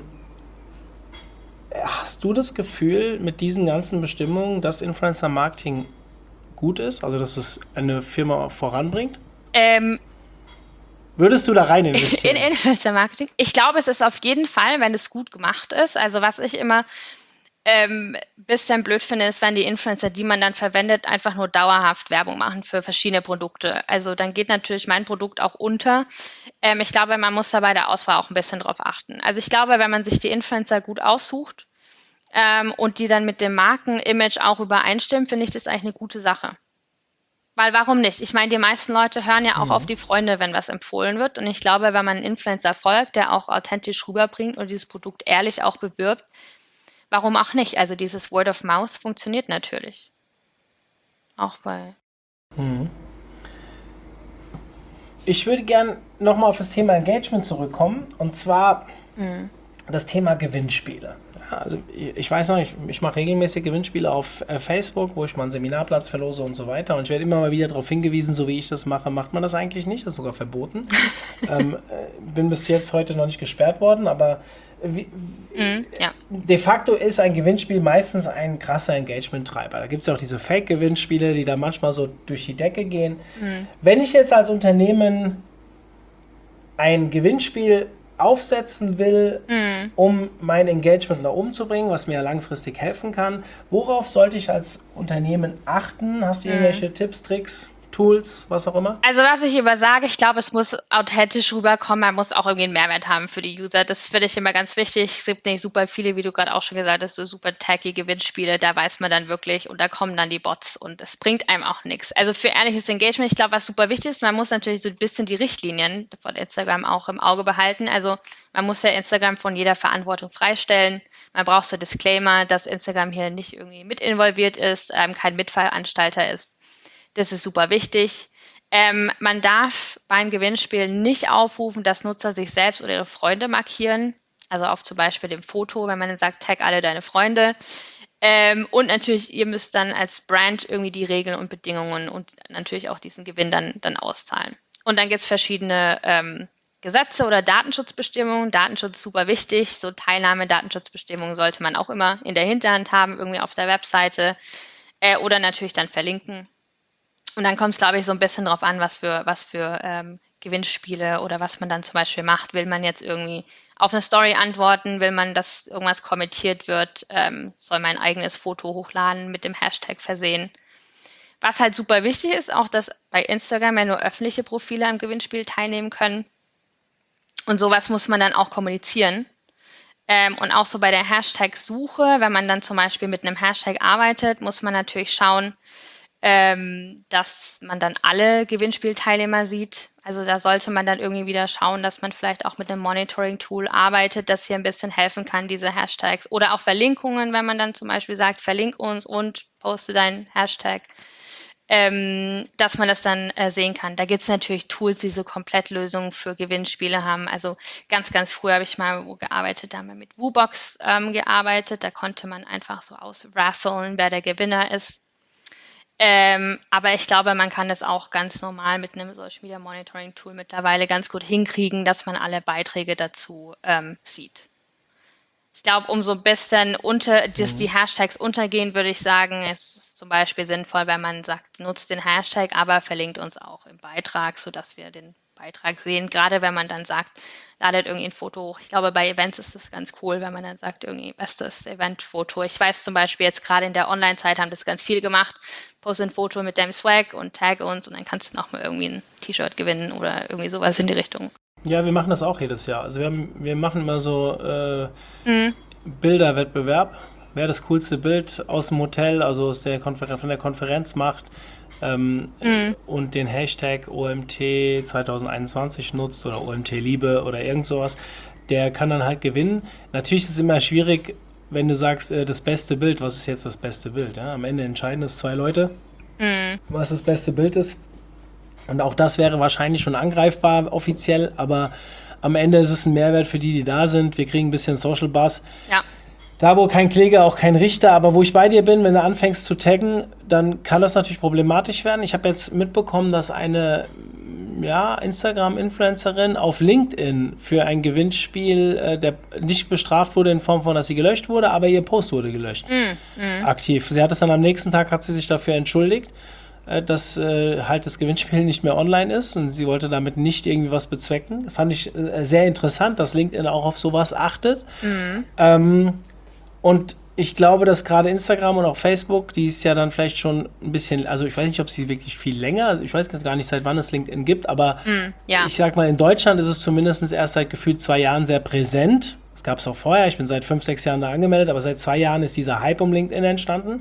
hast du das Gefühl mit diesen ganzen Bestimmungen, dass Influencer-Marketing gut ist? Also, dass es eine Firma voranbringt? Ähm, Würdest du da rein investieren? In Influencer-Marketing? Ich glaube, es ist auf jeden Fall, wenn es gut gemacht ist. Also was ich immer ein ähm, bisschen blöd finde, ist, wenn die Influencer, die man dann verwendet, einfach nur dauerhaft Werbung machen für verschiedene Produkte. Also dann geht natürlich mein Produkt auch unter. Ähm, ich glaube, man muss da bei der Auswahl auch ein bisschen drauf achten. Also ich glaube, wenn man sich die Influencer gut aussucht ähm, und die dann mit dem Markenimage auch übereinstimmen, finde ich das eigentlich eine gute Sache. Weil warum nicht? Ich meine, die meisten Leute hören ja auch mhm. auf die Freunde, wenn was empfohlen wird. Und ich glaube, wenn man einen Influencer folgt, der auch authentisch rüberbringt und dieses Produkt ehrlich auch bewirbt, warum auch nicht? Also dieses Word of Mouth funktioniert natürlich. Auch bei... Mhm. Ich würde gern nochmal auf das Thema Engagement zurückkommen. Und zwar mhm. das Thema Gewinnspiele. Also ich, ich weiß noch, ich, ich mache regelmäßig Gewinnspiele auf äh, Facebook, wo ich mal einen Seminarplatz verlose und so weiter. Und ich werde immer mal wieder darauf hingewiesen, so wie ich das mache, macht man das eigentlich nicht. Das ist sogar verboten. ähm, äh, bin bis jetzt heute noch nicht gesperrt worden, aber wie, mm, ja. de facto ist ein Gewinnspiel meistens ein krasser Engagement-Treiber. Da gibt es ja auch diese Fake-Gewinnspiele, die da manchmal so durch die Decke gehen. Mm. Wenn ich jetzt als Unternehmen ein Gewinnspiel aufsetzen will, mm. um mein Engagement nach oben zu bringen, was mir langfristig helfen kann. Worauf sollte ich als Unternehmen achten? Hast du irgendwelche mm. Tipps, Tricks, Tools, was auch immer? Also was ich immer sage, ich glaube, es muss authentisch rüberkommen, man muss auch irgendwie einen Mehrwert haben für die User. Das finde ich immer ganz wichtig. Es gibt nicht super viele, wie du gerade auch schon gesagt hast, so super tacky Gewinnspiele, da weiß man dann wirklich und da kommen dann die Bots und das bringt einem auch nichts. Also für ehrliches Engagement, ich glaube, was super wichtig ist, man muss natürlich so ein bisschen die Richtlinien von Instagram auch im Auge behalten. Also man muss ja Instagram von jeder Verantwortung freistellen. Man braucht so Disclaimer, dass Instagram hier nicht irgendwie mit involviert ist, ähm, kein Mitveranstalter ist. Das ist super wichtig. Ähm, man darf beim Gewinnspiel nicht aufrufen, dass Nutzer sich selbst oder ihre Freunde markieren. Also auf zum Beispiel dem Foto, wenn man dann sagt, tag alle deine Freunde. Ähm, und natürlich, ihr müsst dann als Brand irgendwie die Regeln und Bedingungen und natürlich auch diesen Gewinn dann, dann auszahlen. Und dann gibt es verschiedene ähm, Gesetze oder Datenschutzbestimmungen. Datenschutz ist super wichtig. So Teilnahme-Datenschutzbestimmungen sollte man auch immer in der Hinterhand haben, irgendwie auf der Webseite. Äh, oder natürlich dann verlinken. Und dann kommt es, glaube ich, so ein bisschen drauf an, was für, was für ähm, Gewinnspiele oder was man dann zum Beispiel macht. Will man jetzt irgendwie auf eine Story antworten? Will man, dass irgendwas kommentiert wird? Ähm, soll man ein eigenes Foto hochladen, mit dem Hashtag versehen? Was halt super wichtig ist, auch dass bei Instagram ja nur öffentliche Profile am Gewinnspiel teilnehmen können. Und sowas muss man dann auch kommunizieren. Ähm, und auch so bei der Hashtag-Suche, wenn man dann zum Beispiel mit einem Hashtag arbeitet, muss man natürlich schauen, ähm, dass man dann alle Gewinnspielteilnehmer sieht. Also da sollte man dann irgendwie wieder schauen, dass man vielleicht auch mit einem Monitoring-Tool arbeitet, das hier ein bisschen helfen kann, diese Hashtags oder auch Verlinkungen, wenn man dann zum Beispiel sagt, verlink uns und poste deinen Hashtag, ähm, dass man das dann äh, sehen kann. Da gibt es natürlich Tools, die so Komplettlösungen für Gewinnspiele haben. Also ganz, ganz früh habe ich mal wo gearbeitet, da haben wir mit WooBox ähm, gearbeitet. Da konnte man einfach so ausraffeln, wer der Gewinner ist. Ähm, aber ich glaube, man kann das auch ganz normal mit einem Social Media Monitoring Tool mittlerweile ganz gut hinkriegen, dass man alle Beiträge dazu ähm, sieht. Ich glaube, umso ein bisschen unter, dass Mhm. die Hashtags untergehen, würde ich sagen, ist es zum Beispiel sinnvoll, wenn man sagt, nutzt den Hashtag, aber verlinkt uns auch im Beitrag, sodass wir den Beitrag sehen. Gerade wenn man dann sagt, ladet irgendwie ein Foto hoch. Ich glaube, bei Events ist das ganz cool, wenn man dann sagt, irgendwie bestes Eventfoto. Ich weiß zum Beispiel jetzt gerade in der Online-Zeit haben das ganz viel gemacht. Poste ein Foto mit deinem Swag und tag uns und dann kannst du nochmal irgendwie ein T-Shirt gewinnen oder irgendwie sowas in die Richtung. Ja, wir machen das auch jedes Jahr. Also wir, haben, wir machen immer so äh, Mhm. Bilderwettbewerb. Wer das coolste Bild aus dem Hotel, also aus der Konfer- von der Konferenz macht ähm, Mhm. und den Hashtag O M T zwanzig einundzwanzig nutzt oder O M T Liebe oder irgend sowas, der kann dann halt gewinnen. Natürlich ist es immer schwierig, wenn du sagst, äh, das beste Bild, was ist jetzt das beste Bild? Ja? Am Ende entscheiden es zwei Leute, Mhm. was das beste Bild ist. Und auch das wäre wahrscheinlich schon angreifbar offiziell, aber am Ende ist es ein Mehrwert für die, die da sind. Wir kriegen ein bisschen Social Buzz. Ja. Da, wo kein Kläger, auch kein Richter, aber wo ich bei dir bin, wenn du anfängst zu taggen, dann kann das natürlich problematisch werden. Ich habe jetzt mitbekommen, dass eine ja, Instagram-Influencerin auf LinkedIn für ein Gewinnspiel, äh, der nicht bestraft wurde in Form von, dass sie gelöscht wurde, aber ihr Post wurde gelöscht. Mhm. Mhm. Aktiv. Sie hat es dann am nächsten Tag, hat sie sich dafür entschuldigt, äh, dass äh, halt das Gewinnspiel nicht mehr online ist und sie wollte damit nicht irgendwie was bezwecken. Fand ich äh, sehr interessant, dass LinkedIn auch auf sowas achtet. Mhm. Ähm, und ich glaube, dass gerade Instagram und auch Facebook, die ist ja dann vielleicht schon ein bisschen, also ich weiß nicht, ob sie wirklich viel länger, ich weiß gar nicht, seit wann es LinkedIn gibt, aber Mhm. Ja. ich sag mal, in Deutschland ist es zumindest erst seit gefühlt zwei Jahren sehr präsent. Das gab es auch vorher, ich bin seit fünf, sechs Jahren da angemeldet, aber seit zwei Jahren ist dieser Hype um LinkedIn entstanden.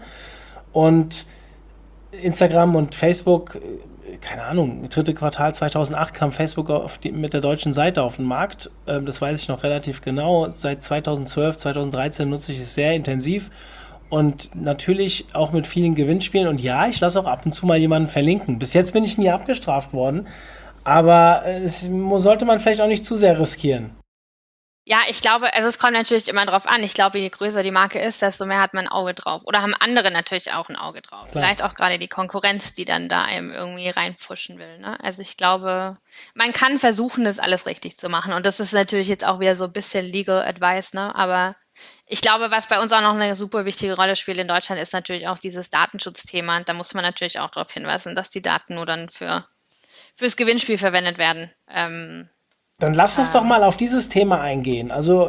Und Instagram und Facebook, äh, keine Ahnung, dritte Quartal zweitausendacht kam Facebook auf die, mit der deutschen Seite auf den Markt. Ähm, das weiß ich noch relativ genau. Seit zweitausendzwölf, zweitausenddreizehn nutze ich es sehr intensiv. Und natürlich auch mit vielen Gewinnspielen. Und ja, ich lasse auch ab und zu mal jemanden verlinken. Bis jetzt bin ich nie abgestraft worden. Aber äh, es mo- sollte man vielleicht auch nicht zu sehr riskieren. Ja, ich glaube, also es kommt natürlich immer drauf an. Ich glaube, je größer die Marke ist, desto mehr hat man ein Auge drauf. Oder haben andere natürlich auch ein Auge drauf. Klar. Vielleicht auch gerade die Konkurrenz, die dann da einem irgendwie reinpushen will. Ne? Also ich glaube, man kann versuchen, das alles richtig zu machen. Und das ist natürlich jetzt auch wieder so ein bisschen Legal Advice, ne? Aber ich glaube, was bei uns auch noch eine super wichtige Rolle spielt in Deutschland, ist natürlich auch dieses Datenschutzthema. Und da muss man natürlich auch darauf hinweisen, dass die Daten nur dann für fürs Gewinnspiel verwendet werden. Ähm, Dann lass uns doch mal auf dieses Thema eingehen. Also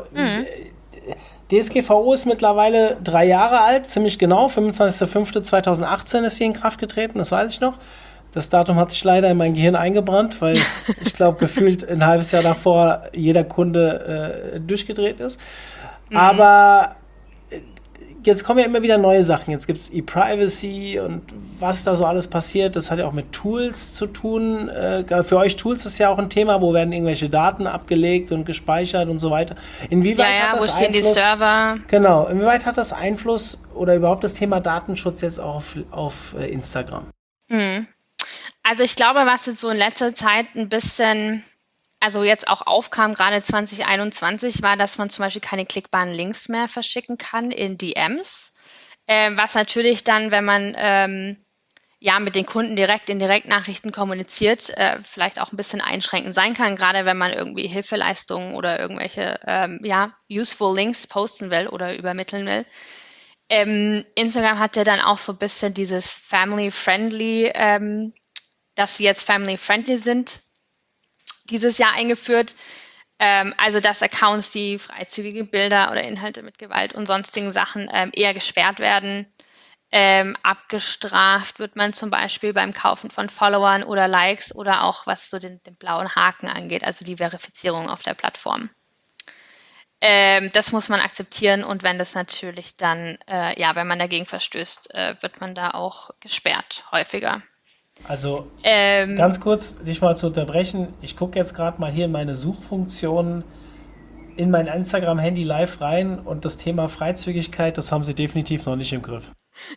D S G V O ist mittlerweile drei Jahre alt, ziemlich genau. fünfundzwanzigster fünfter zweitausendachtzehn ist sie in Kraft getreten, das weiß ich noch. Das Datum hat sich leider in mein Gehirn eingebrannt, weil ich glaube, gefühlt ein halbes Jahr davor jeder Kunde äh, durchgedreht ist. Aber äh, jetzt kommen ja immer wieder neue Sachen. Jetzt gibt es E-Privacy und was da so alles passiert. Das hat ja auch mit Tools zu tun. Äh, für euch Tools ist ja auch ein Thema, wo werden irgendwelche Daten abgelegt und gespeichert und so weiter. Inwieweit ja, ja, hat wo das stehen die Einfluss? Server? Genau, inwieweit hat das Einfluss oder überhaupt das Thema Datenschutz jetzt auch auf, auf äh, Instagram? Hm. Also ich glaube, was jetzt so in letzter Zeit ein bisschen, also jetzt auch aufkam, gerade zwanzig einundzwanzig, war, dass man zum Beispiel keine klickbaren Links mehr verschicken kann in D Ms. Ähm, was natürlich dann, wenn man ähm, ja mit den Kunden direkt in Direktnachrichten kommuniziert, äh, vielleicht auch ein bisschen einschränkend sein kann, gerade wenn man irgendwie Hilfeleistungen oder irgendwelche ähm, ja, useful Links posten will oder übermitteln will. Ähm, Instagram hat ja dann auch so ein bisschen dieses Family-Friendly, ähm, dass sie jetzt family-friendly sind, dieses Jahr eingeführt. Ähm, also dass Accounts, die freizügige Bilder oder Inhalte mit Gewalt und sonstigen Sachen ähm, eher gesperrt werden. Ähm, abgestraft wird man zum Beispiel beim Kaufen von Followern oder Likes oder auch was so den, den blauen Haken angeht, also die Verifizierung auf der Plattform. Ähm, das muss man akzeptieren und wenn das natürlich dann, äh, ja, wenn man dagegen verstößt, äh, wird man da auch gesperrt, häufiger. Also Ähm, ganz kurz, dich mal zu unterbrechen. Ich gucke jetzt gerade mal hier in meine Suchfunktion in mein Instagram-Handy live rein und das Thema Freizügigkeit, das haben sie definitiv noch nicht im Griff.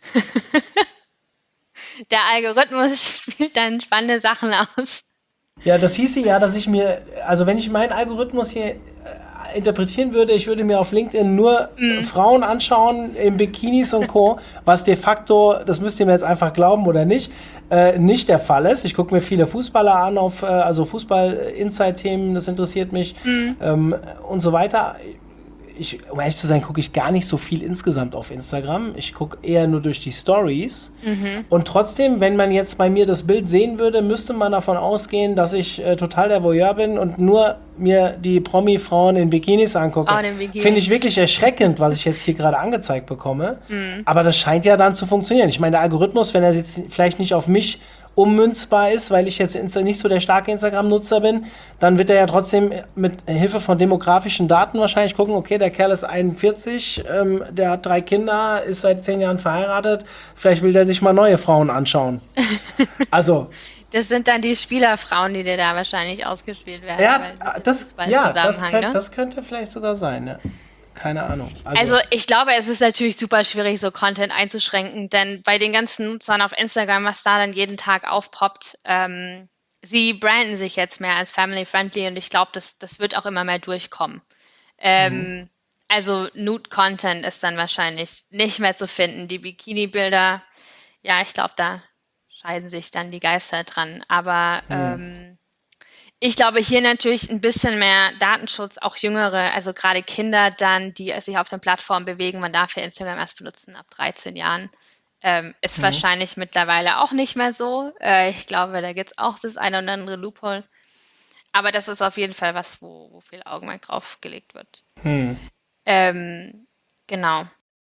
Der Algorithmus spielt dann spannende Sachen aus. Ja, das hieße ja, dass ich mir, also wenn ich meinen Algorithmus hier äh, interpretieren würde, ich würde mir auf LinkedIn nur Mm. Frauen anschauen in Bikinis und Co., was de facto, das müsst ihr mir jetzt einfach glauben oder nicht, äh, nicht der Fall ist. Ich gucke mir viele Fußballer an, auf, äh, also Fußball-Inside-Themen, das interessiert mich Mm. ähm, und so weiter. Ich, um ehrlich zu sein, gucke ich gar nicht so viel insgesamt auf Instagram. Ich gucke eher nur durch die Stories. Mhm. Und trotzdem, wenn man jetzt bei mir das Bild sehen würde, müsste man davon ausgehen, dass ich äh, total der Voyeur bin und nur mir die Promi-Frauen in Bikinis angucke. Frauen in Bikinis. Finde ich wirklich erschreckend, was ich jetzt hier gerade angezeigt bekomme. Mhm. Aber das scheint ja dann zu funktionieren. Ich meine, der Algorithmus, wenn er jetzt vielleicht nicht auf mich ummünzbar ist, weil ich jetzt Insta- nicht so der starke Instagram-Nutzer bin, dann wird er ja trotzdem mit Hilfe von demografischen Daten wahrscheinlich gucken, okay, der Kerl ist einundvierzig, ähm, der hat drei Kinder, ist seit zehn Jahren verheiratet, vielleicht will der sich mal neue Frauen anschauen. Also, Das sind dann die Spielerfrauen, die dir da wahrscheinlich ausgespielt werden. ja, weil das, ja, das, Fußballzusammenhang, könnt, ne? das könnte vielleicht sogar sein, ne? Keine Ahnung. Also ich glaube, es ist natürlich super schwierig, so Content einzuschränken, denn bei den ganzen Nutzern auf Instagram, was da dann jeden Tag aufpoppt, ähm, sie branden sich jetzt mehr als family-friendly und ich glaube, das, das wird auch immer mehr durchkommen. Ähm, Also Nude-Content ist dann wahrscheinlich nicht mehr zu finden. Die Bikini-Bilder, ja, ich glaube, da scheiden sich dann die Geister dran. Aber ähm, ich glaube, hier natürlich ein bisschen mehr Datenschutz, auch Jüngere, also gerade Kinder dann, die sich auf den Plattformen bewegen. Man darf ja Instagram erst benutzen ab dreizehn Jahren. Ähm, ist Mhm. wahrscheinlich mittlerweile auch nicht mehr so. Äh, ich glaube, da gibt es auch das eine oder andere Loophole. Aber das ist auf jeden Fall was, wo, wo viel Augenmerk drauf gelegt wird. Hm. Ähm, genau.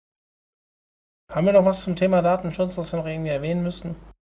Haben wir noch was zum Thema Datenschutz, was wir noch irgendwie erwähnen müssen?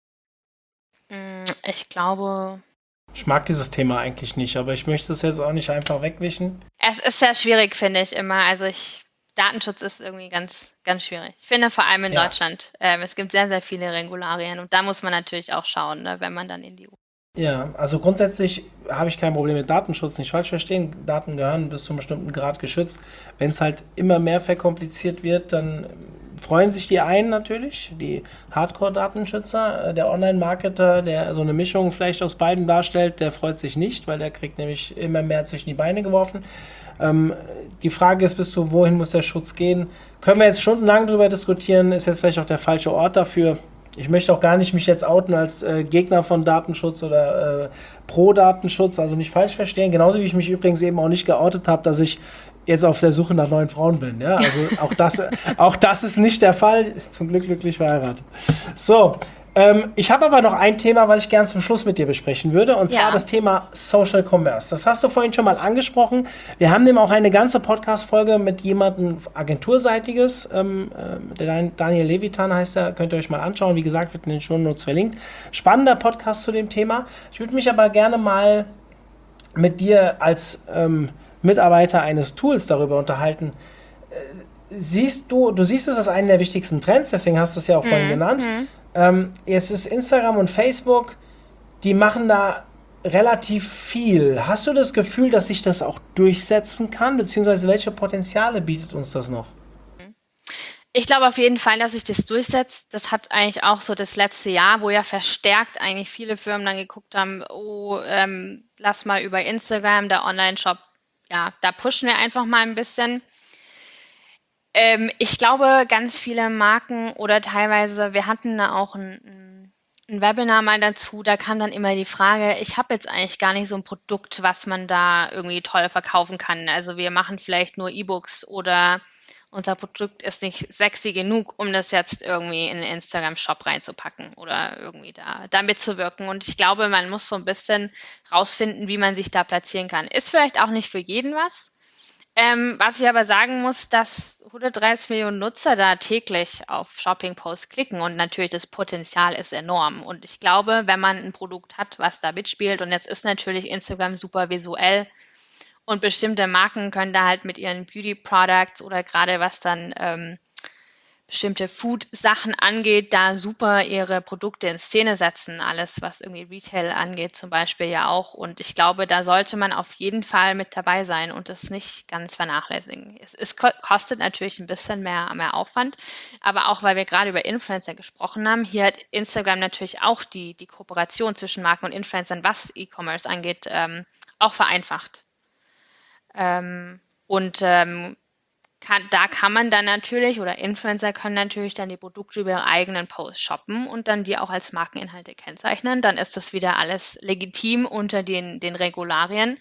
Mm, Ich glaube, Ich mag dieses Thema eigentlich nicht, aber ich möchte es jetzt auch nicht einfach wegwischen. es ist sehr schwierig, finde ich immer. Also ich, Datenschutz ist irgendwie ganz, ganz schwierig. Ich finde vor allem in Ja. Deutschland, ähm, es gibt sehr, sehr viele Regularien und da muss man natürlich auch schauen, ne, wenn man dann in die U Ja, also grundsätzlich habe ich kein Problem mit Datenschutz, nicht falsch verstehen. Daten gehören bis zu einem bestimmten Grad geschützt. Wenn es halt immer mehr verkompliziert wird, dann freuen sich die einen natürlich, die Hardcore-Datenschützer. Äh, Der Online-Marketer, der so eine Mischung vielleicht aus beiden darstellt, der freut sich nicht, weil der kriegt nämlich immer mehr zwischen die Beine geworfen. Ähm, die Frage ist, bis zu wohin muss der Schutz gehen? Können wir jetzt stundenlang drüber diskutieren, ist jetzt vielleicht auch der falsche Ort dafür. Ich möchte auch gar nicht mich jetzt outen als äh, Gegner von Datenschutz oder äh, pro Datenschutz, also nicht falsch verstehen. Genauso wie ich mich übrigens eben auch nicht geoutet habe, dass ich jetzt auf der Suche nach neuen Frauen bin. Ja? Also auch das, auch das ist nicht der Fall. Zum Glück glücklich verheiratet. So, ähm, ich habe aber noch ein Thema, was ich gerne zum Schluss mit dir besprechen würde, und zwar Ja. das Thema Social Commerce. Das hast du vorhin schon mal angesprochen. Wir haben dem auch eine ganze Podcast-Folge mit jemandem Agenturseitiges, ähm, äh, der Dan- Daniel Levitan heißt er, könnt ihr euch mal anschauen. Wie gesagt, wird in den Shownotes verlinkt. Spannender Podcast zu dem Thema. Ich würde mich aber gerne mal mit dir als ähm, Mitarbeiter eines Tools darüber unterhalten. Äh, Siehst du, du siehst es als einen der wichtigsten Trends, deswegen hast du es ja auch vorhin genannt. Ähm, jetzt ist Instagram und Facebook, die machen da relativ viel. Hast du das Gefühl, dass sich das auch durchsetzen kann, beziehungsweise welche Potenziale bietet uns das noch? Ich glaube auf jeden Fall, dass sich das durchsetzt. Das hat eigentlich auch so das letzte Jahr, wo ja verstärkt eigentlich viele Firmen dann geguckt haben, oh, ähm, lass mal über Instagram, der Online-Shop, ja, da pushen wir einfach mal ein bisschen. Ähm, ich glaube, ganz viele Marken oder teilweise, wir hatten da auch ein, ein, ein Webinar mal dazu, da kam dann immer die Frage, ich habe jetzt eigentlich gar nicht so ein Produkt, was man da irgendwie toll verkaufen kann. Also wir machen vielleicht nur E-Books oder unser Produkt ist nicht sexy genug, um das jetzt irgendwie in den Instagram-Shop reinzupacken oder irgendwie da, da mitzuwirken. Und ich glaube, man muss so ein bisschen rausfinden, wie man sich da platzieren kann. Ist vielleicht auch nicht für jeden was. Ähm, was ich aber sagen muss, dass hundertdreißig Millionen Nutzer da täglich auf Shopping-Posts klicken und natürlich das Potenzial ist enorm. Und ich glaube, wenn man ein Produkt hat, was da mitspielt, und jetzt ist natürlich Instagram super visuell Und bestimmte Marken können da halt mit ihren Beauty-Products oder gerade was dann ähm, bestimmte Food-Sachen angeht, da super ihre Produkte in Szene setzen. Alles, was irgendwie Retail angeht zum Beispiel ja auch. Und ich glaube, da sollte man auf jeden Fall mit dabei sein und das nicht ganz vernachlässigen. Es, es kostet natürlich ein bisschen mehr, mehr Aufwand, aber auch, weil wir gerade über Influencer gesprochen haben, hier hat Instagram natürlich auch die, die Kooperation zwischen Marken und Influencern, was E-Commerce angeht, ähm, auch vereinfacht. Ähm, und ähm, kann, da kann man dann natürlich oder Influencer können natürlich dann die Produkte über ihre eigenen Posts shoppen und dann die auch als Markeninhalte kennzeichnen. Dann ist das wieder alles legitim unter den, den Regularien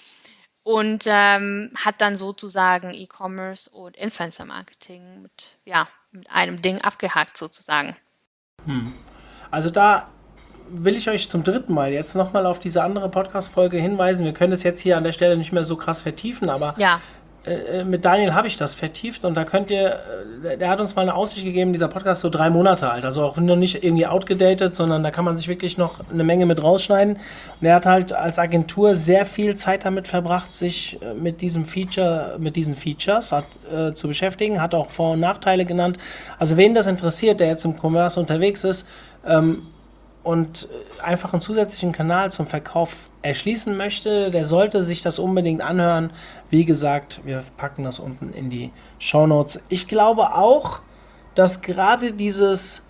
und ähm, hat dann sozusagen E-Commerce und Influencer-Marketing mit, ja, mit einem Ding abgehakt sozusagen. Hm. Also da will ich euch zum dritten Mal jetzt nochmal auf diese andere Podcast-Folge hinweisen. Wir können es jetzt hier an der Stelle nicht mehr so krass vertiefen, aber Ja. äh, mit Daniel habe ich das vertieft und da könnt ihr, äh, der hat uns mal eine Aussicht gegeben, dieser Podcast ist so drei Monate alt, also auch noch nicht irgendwie outgedatet, sondern da kann man sich wirklich noch eine Menge mit rausschneiden. Und er hat halt als Agentur sehr viel Zeit damit verbracht, sich äh, mit diesem Feature, mit diesen Features hat, äh, zu beschäftigen, hat auch Vor- und Nachteile genannt. Also wen das interessiert, der jetzt im Commerce unterwegs ist, ähm, und einfach einen zusätzlichen Kanal zum Verkauf erschließen möchte, der sollte sich das unbedingt anhören. Wie gesagt, wir packen das unten in die Shownotes. Ich glaube auch, dass gerade dieses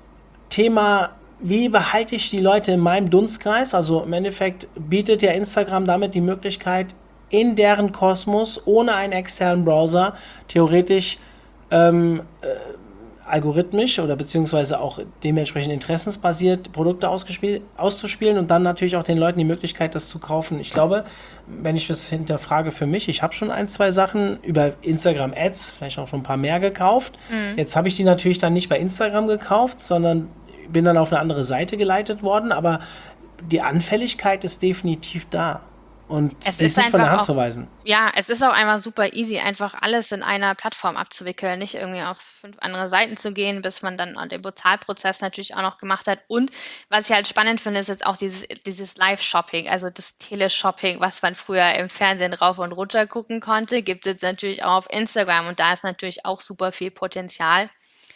Thema, wie behalte ich die Leute in meinem Dunstkreis, also im Endeffekt bietet ja Instagram damit die Möglichkeit, in deren Kosmos ohne einen externen Browser theoretisch ähm, äh, algorithmisch oder beziehungsweise auch dementsprechend interessensbasiert Produkte auszuspielen und dann natürlich auch den Leuten die Möglichkeit, das zu kaufen. Ich glaube, wenn ich das hinterfrage für mich, ich habe schon ein, zwei Sachen über Instagram Ads, vielleicht auch schon ein paar mehr gekauft. Mhm. Jetzt habe ich die natürlich dann nicht bei Instagram gekauft, sondern bin dann auf eine andere Seite geleitet worden, aber die Anfälligkeit ist definitiv da. Und Es die ist ist nicht von der einfach Hand auch, zu weisen. ja, es ist auch einfach super easy, einfach alles in einer Plattform abzuwickeln, nicht irgendwie auf fünf andere Seiten zu gehen, bis man dann den Bezahlprozess natürlich auch noch gemacht hat. Und was ich halt spannend finde, ist jetzt auch dieses, dieses Live-Shopping, also das Teleshopping, was man früher im Fernsehen rauf und runter gucken konnte, gibt es jetzt natürlich auch auf Instagram und da ist natürlich auch super viel Potenzial.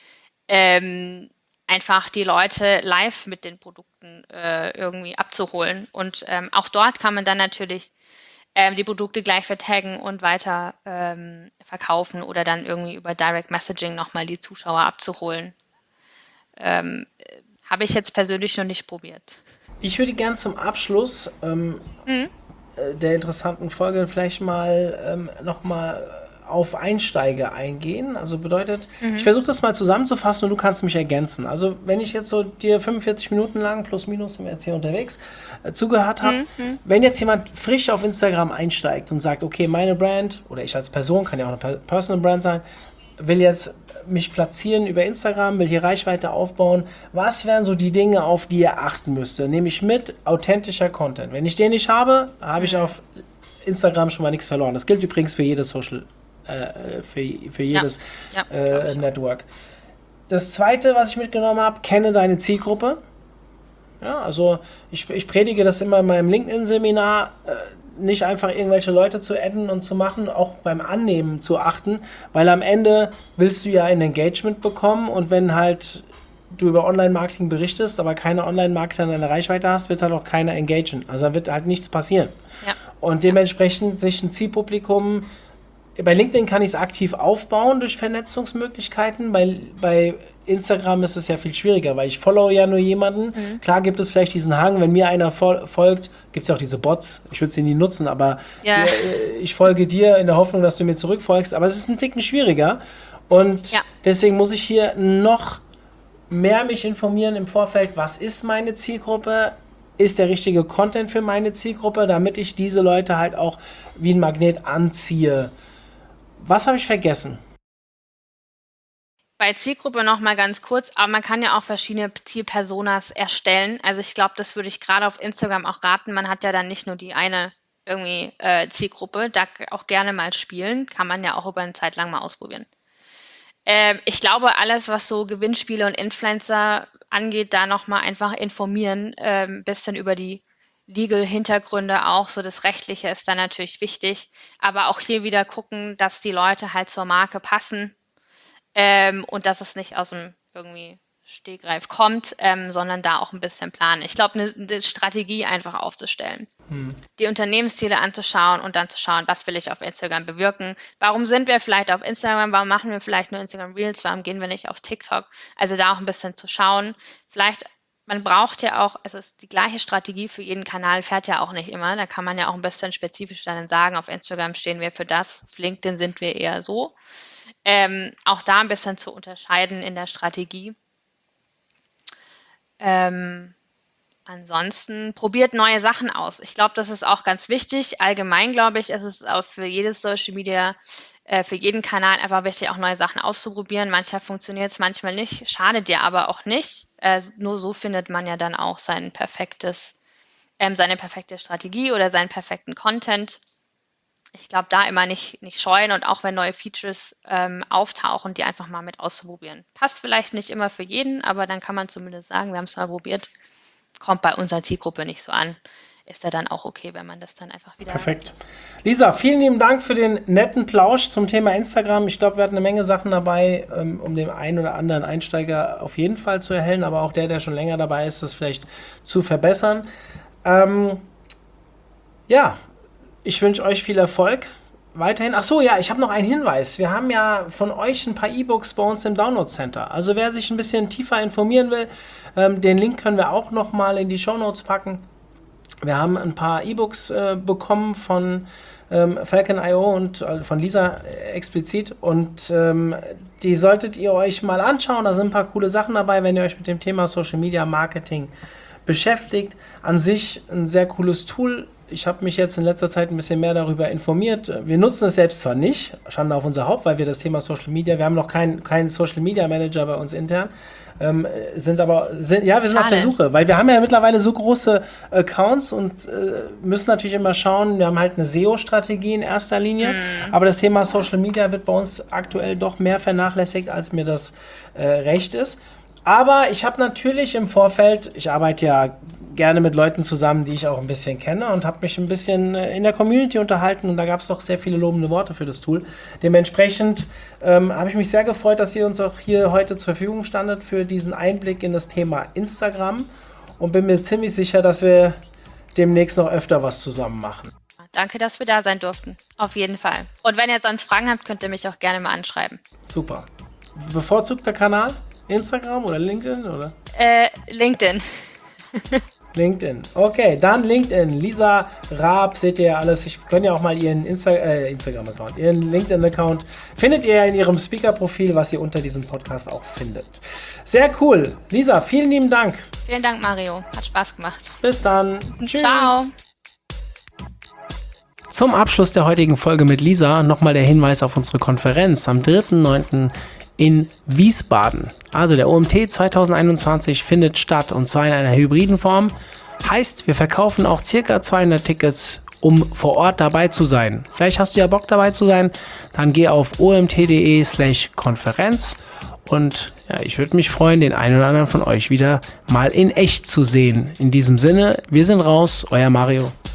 Ähm, einfach die Leute live mit den Produkten äh, irgendwie abzuholen. Und ähm, auch dort kann man dann natürlich ähm, die Produkte gleich vertaggen und weiter ähm, verkaufen oder dann irgendwie über Direct Messaging nochmal die Zuschauer abzuholen. Ähm, Habe ich jetzt persönlich noch nicht probiert. Ich würde gern zum Abschluss ähm, mhm. äh, der interessanten Folge vielleicht mal ähm, nochmal auf Einsteiger eingehen. Also bedeutet, mhm. ich versuche das mal zusammenzufassen und du kannst mich ergänzen. Also wenn ich jetzt so dir fünfundvierzig Minuten lang, plus minus sind wir jetzt hier unterwegs, äh, zugehört habe, mhm. wenn jetzt jemand frisch auf Instagram einsteigt und sagt, okay, meine Brand, oder ich als Person, kann ja auch eine Personal Brand sein, will jetzt mich platzieren über Instagram, will hier Reichweite aufbauen, was wären so die Dinge, auf die er achten müsste? Nehme ich mit, authentischer Content. Wenn ich den nicht habe, habe mhm. ich auf Instagram schon mal nichts verloren. Das gilt übrigens für jedes Social Äh, für, für jedes ja, ja, äh, Network. Das zweite, was ich mitgenommen habe, kenne deine Zielgruppe. Ja, also ich, ich predige das immer in meinem LinkedIn-Seminar, äh, nicht einfach irgendwelche Leute zu adden und zu machen, auch beim Annehmen zu achten, weil am Ende willst du ja ein Engagement bekommen und wenn halt du über Online-Marketing berichtest, aber keine Online-Marketer in deiner Reichweite hast, wird halt auch keiner engagieren. Also da wird halt nichts passieren. Ja. Und dementsprechend sich ein Zielpublikum. Bei LinkedIn kann ich es aktiv aufbauen durch Vernetzungsmöglichkeiten. Bei, bei Instagram ist es ja viel schwieriger, weil ich follow ja nur jemanden. Mhm. Klar gibt es vielleicht diesen Hang, wenn mir einer fol- folgt, gibt es ja auch diese Bots. Ich würde sie nie nutzen, aber ja. der, ich folge dir in der Hoffnung, dass du mir zurückfolgst. Aber es ist ein Ticken schwieriger. Und ja. deswegen muss ich hier noch mehr mich informieren im Vorfeld, was ist meine Zielgruppe? Ist der richtige Content für meine Zielgruppe, damit ich diese Leute halt auch wie ein Magnet anziehe. Was habe ich vergessen? Bei Zielgruppe noch mal ganz kurz, aber man kann ja auch verschiedene Zielpersonas erstellen. Also ich glaube, das würde ich gerade auf Instagram auch raten. Man hat ja dann nicht nur die eine irgendwie äh, Zielgruppe, da auch gerne mal spielen. Kann man ja auch über eine Zeit lang mal ausprobieren. Ähm, ich glaube, alles, was so Gewinnspiele und Influencer angeht, da noch mal einfach informieren, ein ähm, bisschen über die Legal-Hintergründe auch, so das Rechtliche ist dann natürlich wichtig, aber auch hier wieder gucken, dass die Leute halt zur Marke passen ähm, und dass es nicht aus dem irgendwie Stegreif kommt, ähm, sondern da auch ein bisschen planen. Ich glaube, eine, eine Strategie einfach aufzustellen, hm. die Unternehmensziele anzuschauen und dann zu schauen, was will ich auf Instagram bewirken, warum sind wir vielleicht auf Instagram, warum machen wir vielleicht nur Instagram Reels, warum gehen wir nicht auf TikTok, also da auch ein bisschen zu schauen, vielleicht man braucht ja auch, also es ist die gleiche Strategie für jeden Kanal, fährt ja auch nicht immer. Da kann man ja auch ein bisschen spezifisch dann sagen, auf Instagram stehen wir für das, auf LinkedIn sind wir eher so. Ähm, auch da ein bisschen zu unterscheiden in der Strategie. Ähm, ansonsten probiert neue Sachen aus. Ich glaube, das ist auch ganz wichtig. Allgemein, glaube ich, ist es auch für jedes Social Media, äh, für jeden Kanal einfach wichtig, auch neue Sachen auszuprobieren. Manchmal funktioniert es, manchmal nicht. Schadet dir aber auch nicht. Äh, nur so findet man ja dann auch sein perfektes, ähm, seine perfekte Strategie oder seinen perfekten Content. Ich glaube, da immer nicht, nicht scheuen und auch wenn neue Features ähm, auftauchen, die einfach mal mit auszuprobieren. Passt vielleicht nicht immer für jeden, aber dann kann man zumindest sagen, wir haben es mal probiert. Kommt bei unserer Zielgruppe nicht so an. Ist ja dann auch okay, wenn man das dann einfach wieder... Perfekt. Lisa, vielen lieben Dank für den netten Plausch zum Thema Instagram. Ich glaube, wir hatten eine Menge Sachen dabei, um den einen oder anderen Einsteiger auf jeden Fall zu erhellen, aber auch der, der schon länger dabei ist, das vielleicht zu verbessern. Ähm, ja, ich wünsche euch viel Erfolg weiterhin. Ach so, ja, ich habe noch einen Hinweis. Wir haben ja von euch ein paar E-Books bei uns im Download Center. Also wer sich ein bisschen tiefer informieren will, ähm, den Link können wir auch noch mal in die Shownotes packen. Wir haben ein paar E-Books äh, bekommen von ähm, Falcon Punkt i o und äh, von Lisa äh, explizit und ähm, die solltet ihr euch mal anschauen. Da sind ein paar coole Sachen dabei, wenn ihr euch mit dem Thema Social Media Marketing beschäftigt. An sich ein sehr cooles Tool. Ich habe mich jetzt in letzter Zeit ein bisschen mehr darüber informiert. Wir nutzen es selbst zwar nicht, Schande auf unser Haupt, weil wir das Thema Social Media, wir haben noch keinen keinen Social Media Manager bei uns intern, ähm, sind aber, sind, ja, wir sind Schade. auf der Suche, weil wir haben ja mittlerweile so große Accounts und äh, müssen natürlich immer schauen, wir haben halt eine S E O-Strategie in erster Linie, mm. aber das Thema Social Media wird bei uns aktuell doch mehr vernachlässigt, als mir das äh, recht ist. Aber ich habe natürlich im Vorfeld, ich arbeite ja gerne mit Leuten zusammen, die ich auch ein bisschen kenne und habe mich ein bisschen in der Community unterhalten und da gab es doch sehr viele lobende Worte für das Tool. Dementsprechend ähm, habe ich mich sehr gefreut, dass ihr uns auch hier heute zur Verfügung standet für diesen Einblick in das Thema Instagram und bin mir ziemlich sicher, dass wir demnächst noch öfter was zusammen machen. Danke, dass wir da sein durften. Auf jeden Fall. Und wenn ihr sonst Fragen habt, könnt ihr mich auch gerne mal anschreiben. Super. Bevorzugter Kanal? Instagram oder LinkedIn, oder? Äh, LinkedIn. LinkedIn. Okay, dann LinkedIn. Lisa Raab, seht ihr alles. Ich könnt ja auch mal ihren Insta- äh, Instagram-Account, ihren LinkedIn-Account findet ihr in ihrem Speaker-Profil, was ihr unter diesem Podcast auch findet. Sehr cool. Lisa, vielen lieben Dank. Vielen Dank, Mario. Hat Spaß gemacht. Bis dann. Tschüss. Ciao. Zum Abschluss der heutigen Folge mit Lisa nochmal der Hinweis auf unsere Konferenz am dritten neunten in Wiesbaden. Also der O M T zwanzig einundzwanzig findet statt und zwar in einer hybriden Form. Heißt, wir verkaufen auch circa zweihundert Tickets, um vor Ort dabei zu sein. Vielleicht hast du ja Bock dabei zu sein, dann geh auf omt.de slash Konferenz und ja, ich würde mich freuen, den einen oder anderen von euch wieder mal in echt zu sehen. In diesem Sinne, wir sind raus, euer Mario.